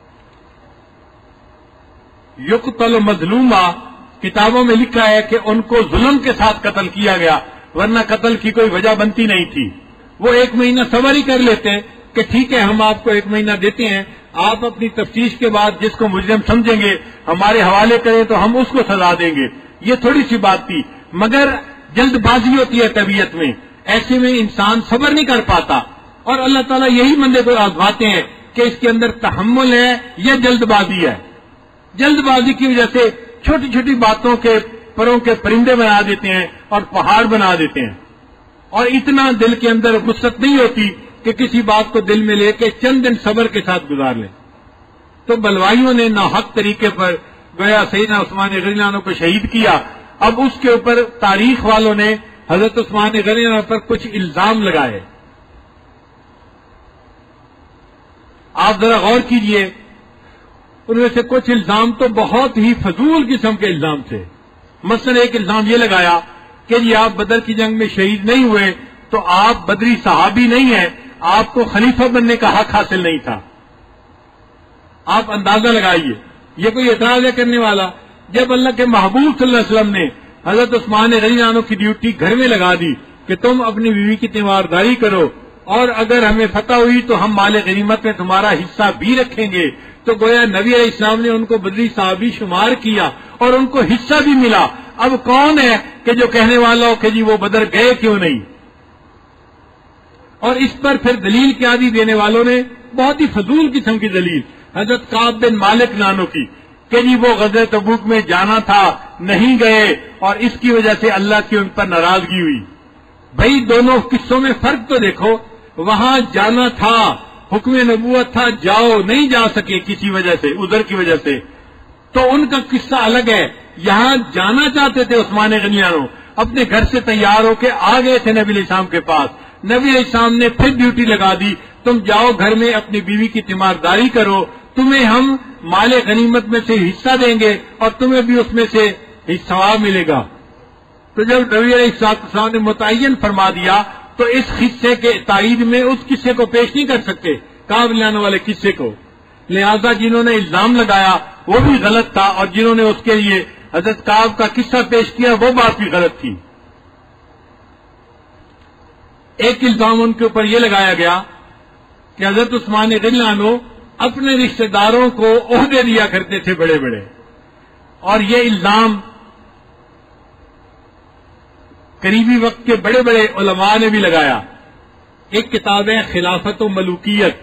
یقتل مظلوما کتابوں میں لکھا ہے کہ ان کو ظلم کے ساتھ قتل کیا گیا، ورنہ قتل کی کوئی وجہ بنتی نہیں تھی۔ وہ ایک مہینہ صبر ہی کر لیتے کہ ٹھیک ہے ہم آپ کو ایک مہینہ دیتے ہیں، آپ اپنی تفتیش کے بعد جس کو مجرم سمجھیں گے ہمارے حوالے کریں تو ہم اس کو سزا دیں گے، یہ تھوڑی سی بات تھی۔ مگر جلد بازی ہوتی ہے طبیعت میں، ایسے میں انسان صبر نہیں کر پاتا، اور اللہ تعالیٰ یہی بندے کو آزماتے ہیں کہ اس کے اندر تحمل ہے یا جلد بازی ہے۔ جلد بازی کی وجہ سے چھوٹی چھوٹی باتوں کے پروں کے پرندے بنا دیتے ہیں اور پہاڑ بنا دیتے ہیں، اور اتنا دل کے اندر وسعت نہیں ہوتی کہ کسی بات کو دل میں لے کے چند دن صبر کے ساتھ گزار لیں۔ تو بلوائیوں نے ناحق طریقے پر گویا سیدنا عثمان غنی عنہ کو شہید کیا۔ اب اس کے اوپر تاریخ والوں نے حضرت عثمان غنی عنہ پر کچھ الزام لگائے۔ آپ ذرا غور کیجئے، ان میں سے کچھ الزام تو بہت ہی فضول قسم کے الزام تھے۔ مثلا ایک الزام یہ لگایا کہ جی آپ بدر کی جنگ میں شہید نہیں ہوئے تو آپ بدری صحابی نہیں ہیں، آپ کو خلیفہ بننے کا حق حاصل نہیں تھا۔ آپ اندازہ لگائیے، یہ کوئی اعتراض ہے کرنے والا؟ جب اللہ کے محبوب صلی اللہ علیہ وسلم نے حضرت عثمان غنی عنہ کی ڈیوٹی گھر میں لگا دی کہ تم اپنی بیوی کی تیمارداری کرو اور اگر ہمیں فتح ہوئی تو ہم مال غنیمت میں تمہارا حصہ بھی رکھیں گے، تو گویا نبی علیہ السلام نے ان کو بدری صحابی شمار کیا اور ان کو حصہ بھی ملا۔ اب کون ہے کہ جو کہنے والا ہو کہ جی وہ بدر گئے کیوں نہیں؟ اور اس پر پھر دلیل کیا دی دینے والوں نے؟ بہت ہی فضول قسم کی دلیل حضرت کعب بن مالک نانو کی کہ جی وہ غزوہ تبوک میں جانا تھا نہیں گئے اور اس کی وجہ سے اللہ کی ان پر ناراضگی ہوئی۔ بھائی دونوں قصوں میں فرق تو دیکھو، وہاں جانا تھا، حکم نبوت تھا، جاؤ، نہیں جا سکے کسی وجہ سے، عذر کی وجہ سے، تو ان کا قصہ الگ ہے۔ یہاں جانا چاہتے تھے عثمان غنی عنہ، اپنے گھر سے تیار ہو کے آ گئے تھے نبی علیہ السلام کے پاس، نبی علیہ السلام نے پھر ڈیوٹی لگا دی، تم جاؤ گھر میں اپنی بیوی کی تیمارداری کرو، تمہیں ہم مال غنیمت میں سے حصہ دیں گے اور تمہیں بھی اس میں سے حصہ ملے گا۔ تو جب نبی علیہ السلام نے متعین فرما دیا تو اس قصے کے تائید میں اس قصے کو پیش نہیں کر سکتے، کعب لانے والے قصے کو، لہذا جنہوں نے الزام لگایا وہ بھی غلط تھا اور جنہوں نے اس کے لیے حضرت کعب کا قصہ پیش کیا وہ بات بھی غلط تھی۔ ایک الزام ان کے اوپر یہ لگایا گیا کہ حضرت عثمان غنی عنہ اپنے رشتہ داروں کو عہدے دیا کرتے تھے بڑے بڑے، اور یہ الزام قریبی وقت کے بڑے بڑے علماء نے بھی لگایا۔ ایک کتاب ہے خلافت و ملوکیت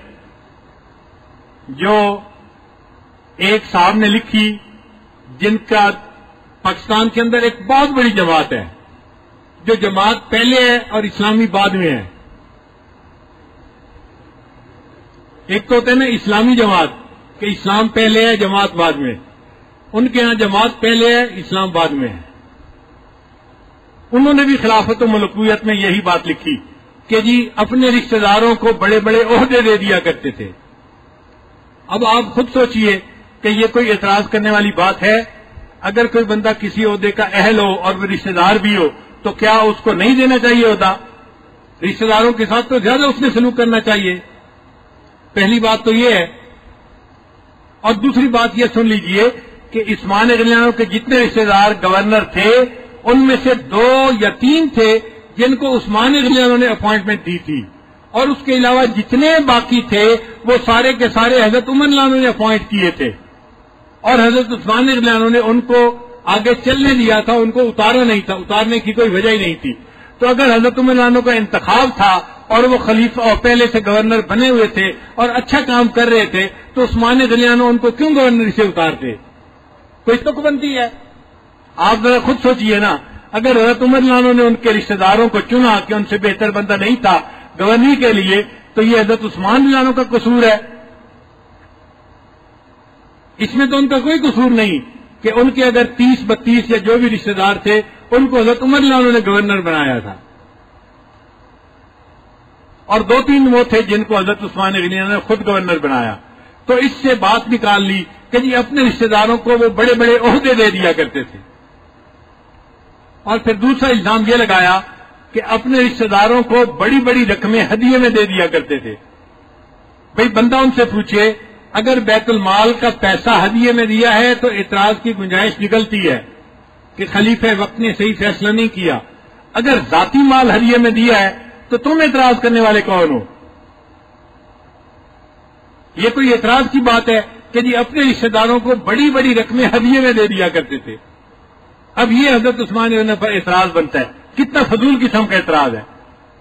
جو ایک صاحب نے لکھی، جن کا پاکستان کے اندر ایک بہت بڑی جماعت ہے، جو جماعت پہلے ہے اور اسلامی بعد میں ہے۔ ایک تو ہوتے ہیں نا اسلامی جماعت کہ اسلام پہلے ہے جماعت بعد میں، ان کے ہاں جماعت پہلے ہے اسلام بعد میں ہے۔ انہوں نے بھی خلافت و ملکویت میں یہی بات لکھی کہ جی اپنے رشتہ داروں کو بڑے بڑے عہدے دے دیا کرتے تھے. اب آپ خود سوچئے کہ یہ کوئی اعتراض کرنے والی بات ہے؟ اگر کوئی بندہ کسی عہدے کا اہل ہو اور وہ رشتہ دار بھی ہو تو کیا اس کو نہیں دینا چاہیے عہدہ؟ رشتہ داروں کے ساتھ تو زیادہ اس نے سلوک کرنا چاہیے. پہلی بات تو یہ ہے. اور دوسری بات یہ سن لیجئے کہ عثمان غنی کے جتنے رشتہ دار گورنر تھے ان میں سے دو یا تین تھے جن کو عثمان غنی نے اپوائنٹمنٹ دی تھی، اور اس کے علاوہ جتنے باقی تھے وہ سارے کے سارے حضرت عمر نے اپوائنٹ کیے تھے، اور حضرت عثمان غنی نے ان کو آگے چلنے دیا تھا، ان کو اتارا نہیں تھا، اتارنے کی کوئی وجہ ہی نہیں تھی. تو اگر حضرت عمر رضی کا انتخاب تھا اور وہ خلیفہ اور پہلے سے گورنر بنے ہوئے تھے اور اچھا کام کر رہے تھے تو عثمان غنی ان کو کیوں گورنر سے اتارتے؟ کوئی تک بنتی ہے؟ آپ ذرا خود سوچئے نا. اگر حضرت عمر رضی نے ان کے رشتہ داروں کو چنا کہ ان سے بہتر بندہ نہیں تھا گورنری کے لیے تو یہ حضرت عثمان رضی کا قصور ہے. اس میں تو ان کا کوئی قصور نہیں کہ ان کے اگر تیس بتیس یا جو بھی رشتہ دار تھے ان کو حضرت عمر رضی نے گورنر بنایا تھا، اور دو تین وہ تھے جن کو حضرت عثمان غنی نے خود گورنر بنایا. تو اس سے بات نکال لی کہ جی اپنے رشتہ داروں کو وہ بڑے بڑے عہدے دے دیا کرتے تھے. اور پھر دوسرا الزام یہ لگایا کہ اپنے رشتہ داروں کو بڑی بڑی رقمیں ہدیے میں دے دیا کرتے تھے. بھئی بندہ ان سے پوچھے اگر بیت المال کا پیسہ ہدیے میں دیا ہے تو اعتراض کی گنجائش نکلتی ہے کہ خلیفہ وقت نے صحیح فیصلہ نہیں کیا. اگر ذاتی مال ہدیے میں دیا ہے تو تم اعتراض کرنے والے کون ہو؟ یہ کوئی اعتراض کی بات ہے کہ جی اپنے رشتہ داروں کو بڑی بڑی رقمیں ہدیے میں دے دیا کرتے تھے. اب یہ حضرت عثمان غنی پر اعتراض بنتا ہے. کتنا فضول قسم کا اعتراض ہے.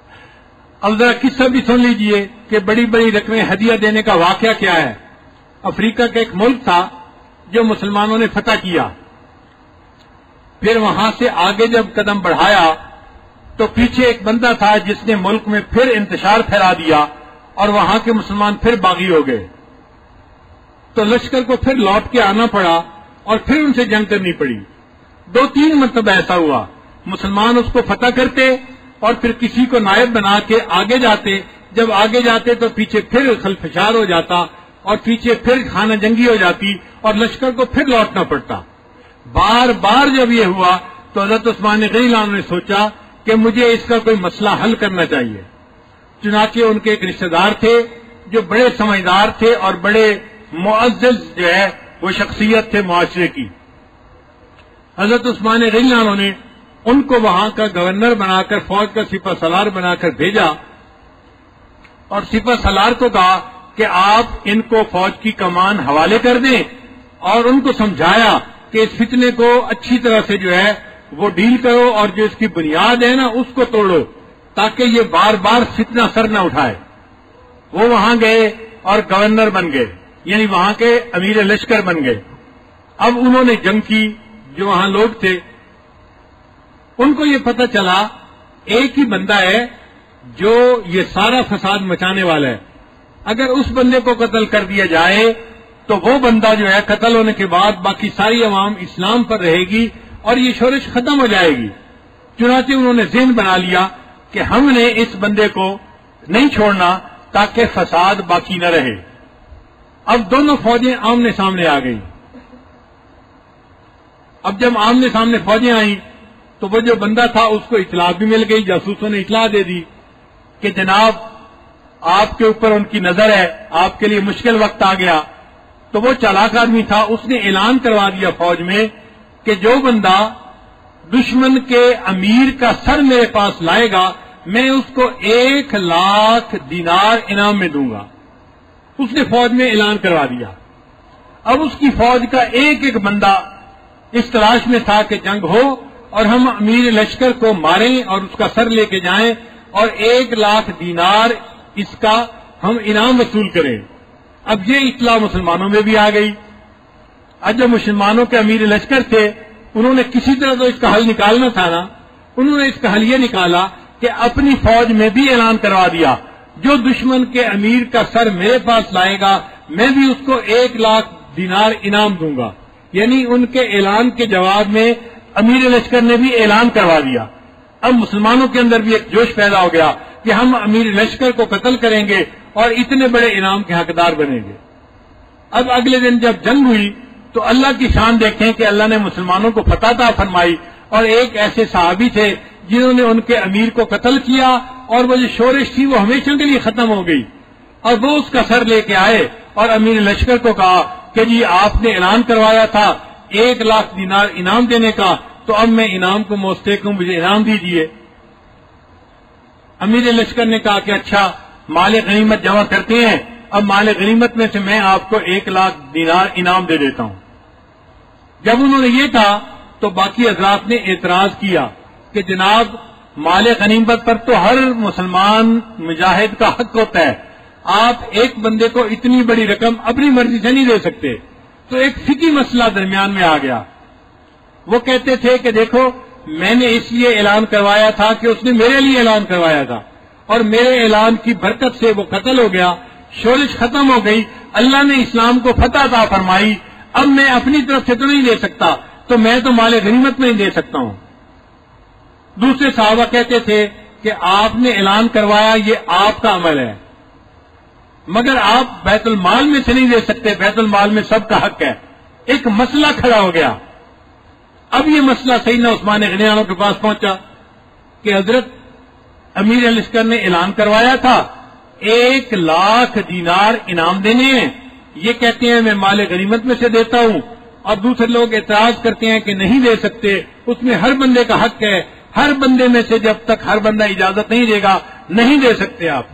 اب ذرا قصہ بھی سن لیجئے کہ بڑی بڑی رقمیں ہدیہ دینے کا واقعہ کیا ہے. افریقہ کا ایک ملک تھا جو مسلمانوں نے فتح کیا، پھر وہاں سے آگے جب قدم بڑھایا تو پیچھے ایک بندہ تھا جس نے ملک میں پھر انتشار پھیلا دیا اور وہاں کے مسلمان پھر باغی ہو گئے. تو لشکر کو پھر لوٹ کے آنا پڑا اور پھر ان سے جنگ کرنی پڑی. دو تین مرتبہ ایسا ہوا مسلمان اس کو فتح کرتے اور پھر کسی کو نائب بنا کے آگے جاتے. جب آگے جاتے تو پیچھے پھر خلفشار ہو جاتا اور پیچھے پھر خانہ جنگی ہو جاتی اور لشکر کو پھر لوٹنا پڑتا. بار بار جب یہ ہوا تو حضرت عثمان غنی نے سوچا کہ مجھے اس کا کوئی مسئلہ حل کرنا چاہیے. چنانچہ ان کے ایک رشتہ دار تھے جو بڑے سمجھدار تھے اور بڑے معزز جو ہے وہ شخصیت تھے معاشرے کی. حضرت عثمان غنی نے ان کو وہاں کا گورنر بنا کر فوج کا سپہ سالار بنا کر بھیجا اور سپہ سالار کو کہا کہ آپ ان کو فوج کی کمان حوالے کر دیں اور ان کو سمجھایا کہ اس فتنے کو اچھی طرح سے جو ہے وہ ڈیل کرو اور جو اس کی بنیاد ہے نا اس کو توڑو تاکہ یہ بار بار فتنہ سر نہ اٹھائے. وہ وہاں گئے اور گورنر بن گئے، یعنی وہاں کے امیر لشکر بن گئے. اب انہوں نے جنگ کی. جو وہاں لوگ تھے ان کو یہ پتہ چلا ایک ہی بندہ ہے جو یہ سارا فساد مچانے والا ہے. اگر اس بندے کو قتل کر دیا جائے تو وہ بندہ جو ہے قتل ہونے کے بعد باقی ساری عوام اسلام پر رہے گی اور یہ شورش ختم ہو جائے گی. چنانچہ انہوں نے ذہن بنا لیا کہ ہم نے اس بندے کو نہیں چھوڑنا تاکہ فساد باقی نہ رہے. اب دونوں فوجیں آمنے سامنے آ گئی. اب جب آمنے سامنے فوجیں آئیں تو وہ جو بندہ تھا اس کو اطلاع بھی مل گئی، جاسوسوں نے اطلاع دے دی کہ جناب آپ کے اوپر ان کی نظر ہے، آپ کے لیے مشکل وقت آ گیا. تو وہ چالاک آدمی تھا، اس نے اعلان کروا دیا فوج میں کہ جو بندہ دشمن کے امیر کا سر میرے پاس لائے گا میں اس کو ایک لاکھ دینار انعام میں دوں گا. اس نے فوج میں اعلان کروا دیا. اب اس کی فوج کا ایک ایک بندہ اس تلاش میں تھا کہ جنگ ہو اور ہم امیر لشکر کو ماریں اور اس کا سر لے کے جائیں اور ایک لاکھ دینار اس کا ہم انعام وصول کریں. اب یہ اطلاع مسلمانوں میں بھی آ گئی. اب جو مسلمانوں کے امیر لشکر تھے انہوں نے کسی طرح تو اس کا حل نکالنا تھا نا. انہوں نے اس کا حل یہ نکالا کہ اپنی فوج میں بھی اعلان کروا دیا جو دشمن کے امیر کا سر میرے پاس لائے گا میں بھی اس کو ایک لاکھ دینار انعام دوں گا. یعنی ان کے اعلان کے جواب میں امیر لشکر نے بھی اعلان کروا دیا اب مسلمانوں کے اندر بھی ایک جوش پیدا ہو گیا کہ ہم امیر لشکر کو قتل کریں گے اور اتنے بڑے انعام کے حقدار بنیں گے۔ اب اگلے دن جب جنگ ہوئی تو اللہ کی شان دیکھیں کہ اللہ نے مسلمانوں کو فتح عطا فرمائی، اور ایک ایسے صحابی تھے جنہوں نے ان کے امیر کو قتل کیا، اور وہ جو شورش تھی وہ ہمیشہ کے لیے ختم ہو گئی، اور وہ اس کا سر لے کے آئے اور امیر لشکر کو کہا کہ جی آپ نے اعلان کروایا تھا ایک لاکھ دینار انعام دینے کا، تو اب میں انعام کو مستحق ہوں، مجھے انعام دیجیے۔ امیر لشکر نے کہا کہ اچھا مال غنیمت جمع کرتے ہیں، اب مال غنیمت میں سے میں آپ کو ایک لاکھ دینار انعام دے دیتا ہوں۔ جب انہوں نے یہ کہا تو باقی حضرات نے اعتراض کیا کہ جناب مال غنیمت پر تو ہر مسلمان مجاہد کا حق ہوتا ہے، آپ ایک بندے کو اتنی بڑی رقم اپنی مرضی سے نہیں دے سکتے۔ تو ایک فقہی مسئلہ درمیان میں آ گیا۔ وہ کہتے تھے کہ دیکھو میں نے اس لیے اعلان کروایا تھا کہ اس نے میرے لیے اعلان کروایا تھا، اور میرے اعلان کی برکت سے وہ قتل ہو گیا، شورش ختم ہو گئی، اللہ نے اسلام کو فتح عطا فرمائی، اب میں اپنی طرف سے تو نہیں دے سکتا، تو میں تو مال غنیمت میں ہی دے سکتا ہوں۔ دوسرے صحابہ کہتے تھے کہ آپ نے اعلان کروایا یہ آپ کا عمل ہے، مگر آپ بیت المال میں سے نہیں دے سکتے، بیت المال میں سب کا حق ہے۔ ایک مسئلہ کھڑا ہو گیا۔ اب یہ مسئلہ سیدنا عثمان غنی اللہ کے پاس پہنچا کہ حضرت امیر لشکر نے اعلان کروایا تھا ایک لاکھ دینار انعام دینے ہیں، یہ کہتے ہیں میں مال غنیمت میں سے دیتا ہوں، اور دوسرے لوگ اعتراض کرتے ہیں کہ نہیں دے سکتے، اس میں ہر بندے کا حق ہے، ہر بندے میں سے جب تک ہر بندہ اجازت نہیں دے گا نہیں دے سکتے آپ۔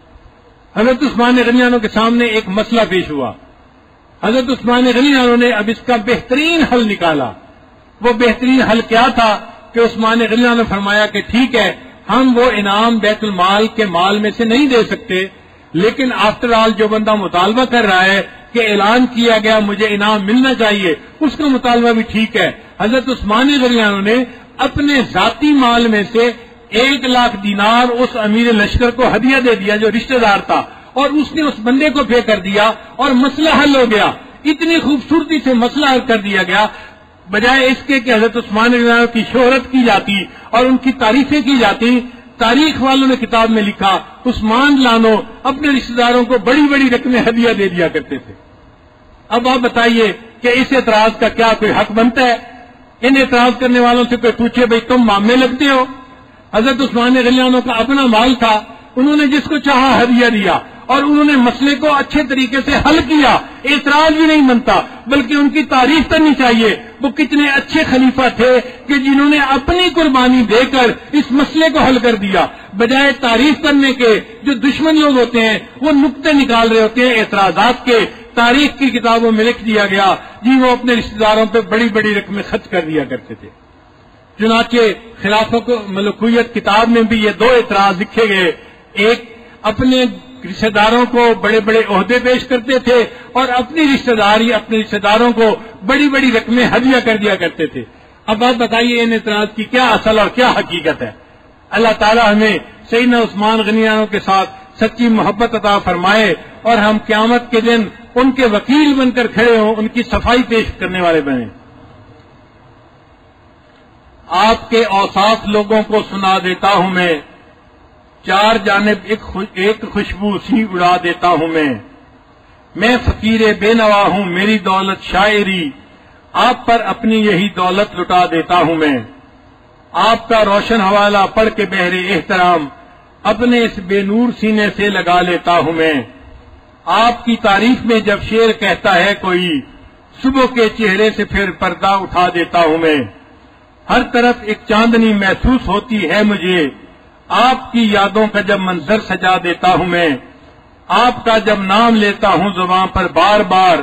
حضرت عثمان غنی عنہ کے سامنے ایک مسئلہ پیش ہوا۔ حضرت عثمان غنی عنہ نے اب اس کا بہترین حل نکالا۔ وہ بہترین حل کیا تھا کہ عثمان غنی عنہ نے فرمایا کہ ٹھیک ہے ہم وہ انعام بیت المال کے مال میں سے نہیں دے سکتے، لیکن آفٹر آل جو بندہ مطالبہ کر رہا ہے کہ اعلان کیا گیا مجھے انعام ملنا چاہیے، اس کا مطالبہ بھی ٹھیک ہے۔ حضرت عثمان غنی عنہ نے اپنے ذاتی مال میں سے ایک لاکھ دینار اس امیر لشکر کو ہدیہ دے دیا جو رشتہ دار تھا، اور اس نے اس بندے کو پے کر دیا اور مسئلہ حل ہو گیا۔ اتنی خوبصورتی سے مسئلہ حل کر دیا گیا، بجائے اس کے کہ حضرت عثمان رضی اللہ عنہ کی شہرت کی جاتی اور ان کی تعریفیں کی جاتی۔ تاریخ والوں نے کتاب میں لکھا عثمان لانو اپنے رشتہ داروں کو بڑی بڑی رقمیں ہدیہ دے دیا کرتے تھے۔ اب آپ بتائیے کہ اس اعتراض کا کیا کوئی حق بنتا ہے؟ ان اعتراض کرنے والوں سے کوئی پوچھے بھائی تم معاملے لگتے ہو؟ حضرت عثمان رضی اللہ عنہ کا اپنا مال تھا، انہوں نے جس کو چاہا ہدیہ دیا، اور انہوں نے مسئلے کو اچھے طریقے سے حل کیا، اعتراض بھی نہیں بنتا، بلکہ ان کی تعریف کرنی چاہیے۔ وہ کتنے اچھے خلیفہ تھے کہ جنہوں نے اپنی قربانی دے کر اس مسئلے کو حل کر دیا، بجائے تعریف کرنے کے جو دشمن لوگ ہوتے ہیں وہ نقطے نکال رہے ہوتے ہیں اعتراضات کے۔ تاریخ کی کتابوں میں لکھ دیا گیا جی وہ اپنے رشتہ داروں پہ بڑی بڑی رقمیں خرچ کر دیا کرتے تھے۔ چنانچہ خلافت ملکویت کتاب میں بھی یہ دو اعتراض لکھے گئے، ایک اپنے رشتہ داروں کو بڑے بڑے عہدے پیش کرتے تھے اور اپنی رشتہ داری اپنے رشتہ داروں کو بڑی بڑی رقمیں ہدیہ کر دیا کرتے تھے۔ اب آپ بتائیے ان اعتراض کی کیا اصل اور کیا حقیقت ہے؟ اللہ تعالی ہمیں سیدنا عثمان غنی عنہ کے ساتھ سچی محبت عطا فرمائے اور ہم قیامت کے دن ان کے وکیل بن کر کھڑے ہوں، ان کی صفائی پیش کرنے والے بنیں۔ آپ کے اوصاف لوگوں کو سنا دیتا ہوں میں، چار جانب ایک ایک خوشبو سی اڑا دیتا ہوں میں، میں فقیر بے نوا ہوں میری دولت شاعری، آپ پر اپنی یہی دولت لٹا دیتا ہوں میں، آپ کا روشن حوالہ پڑھ کے بہر احترام اپنے اس بے نور سینے سے لگا لیتا ہوں میں، آپ کی تعریف میں جب شعر کہتا ہے کوئی، صبح کے چہرے سے پھر پردہ اٹھا دیتا ہوں میں، ہر طرف ایک چاندنی محسوس ہوتی ہے مجھے، آپ کی یادوں کا جب منظر سجا دیتا ہوں میں، آپ کا جب نام لیتا ہوں زبان پر بار بار،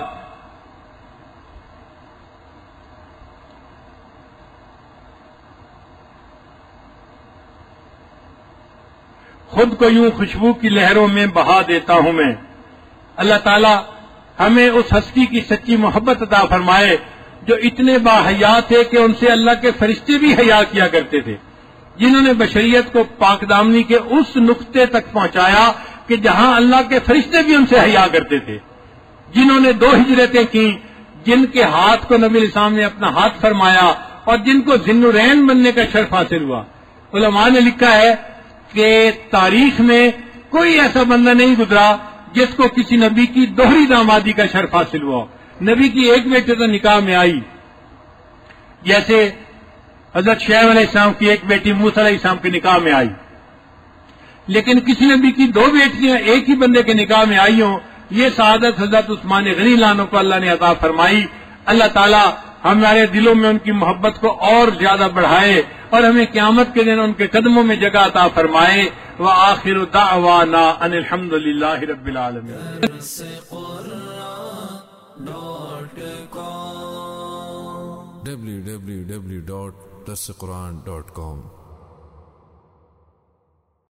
خود کو یوں خوشبو کی لہروں میں بہا دیتا ہوں میں۔ اللہ تعالی ہمیں اس ہستی کی سچی محبت عطا فرمائے جو اتنے باحیا تھے کہ ان سے اللہ کے فرشتے بھی حیا کیا کرتے تھے، جنہوں نے بشریت کو پاک دامنی کے اس نقطے تک پہنچایا کہ جہاں اللہ کے فرشتے بھی ان سے حیا کرتے تھے، جنہوں نے دو ہجرتیں کی، جن کے ہاتھ کو نبی علیہ السلام نے اپنا ہاتھ فرمایا اور جن کو ذی النورین بننے کا شرف حاصل ہوا، علماء نے لکھا ہے کہ تاریخ میں کوئی ایسا بندہ نہیں گزرا جس کو کسی نبی کی دوہری دامادی کا شرف حاصل ہوا. نبی کی ایک بیٹے تو نکاح میں آئی، جیسے حضرت شعیب علیہ السلام کی ایک بیٹی موسیٰ علیہ السلام کے نکاح میں آئی، لیکن کسی نبی کی دو بیٹیاں ایک ہی بندے کے نکاح میں آئی ہوں، یہ سعادت حضرت عثمان غنی لانوں کو اللہ نے عطا فرمائی. اللہ تعالیٰ ہمارے دلوں میں ان کی محبت کو اور زیادہ بڑھائے اور ہمیں قیامت کے دن ان کے قدموں میں جگہ عطا فرمائے. وآخر دعوانا ان الحمد للہ رب العالمین. w w w dot darse quran dot com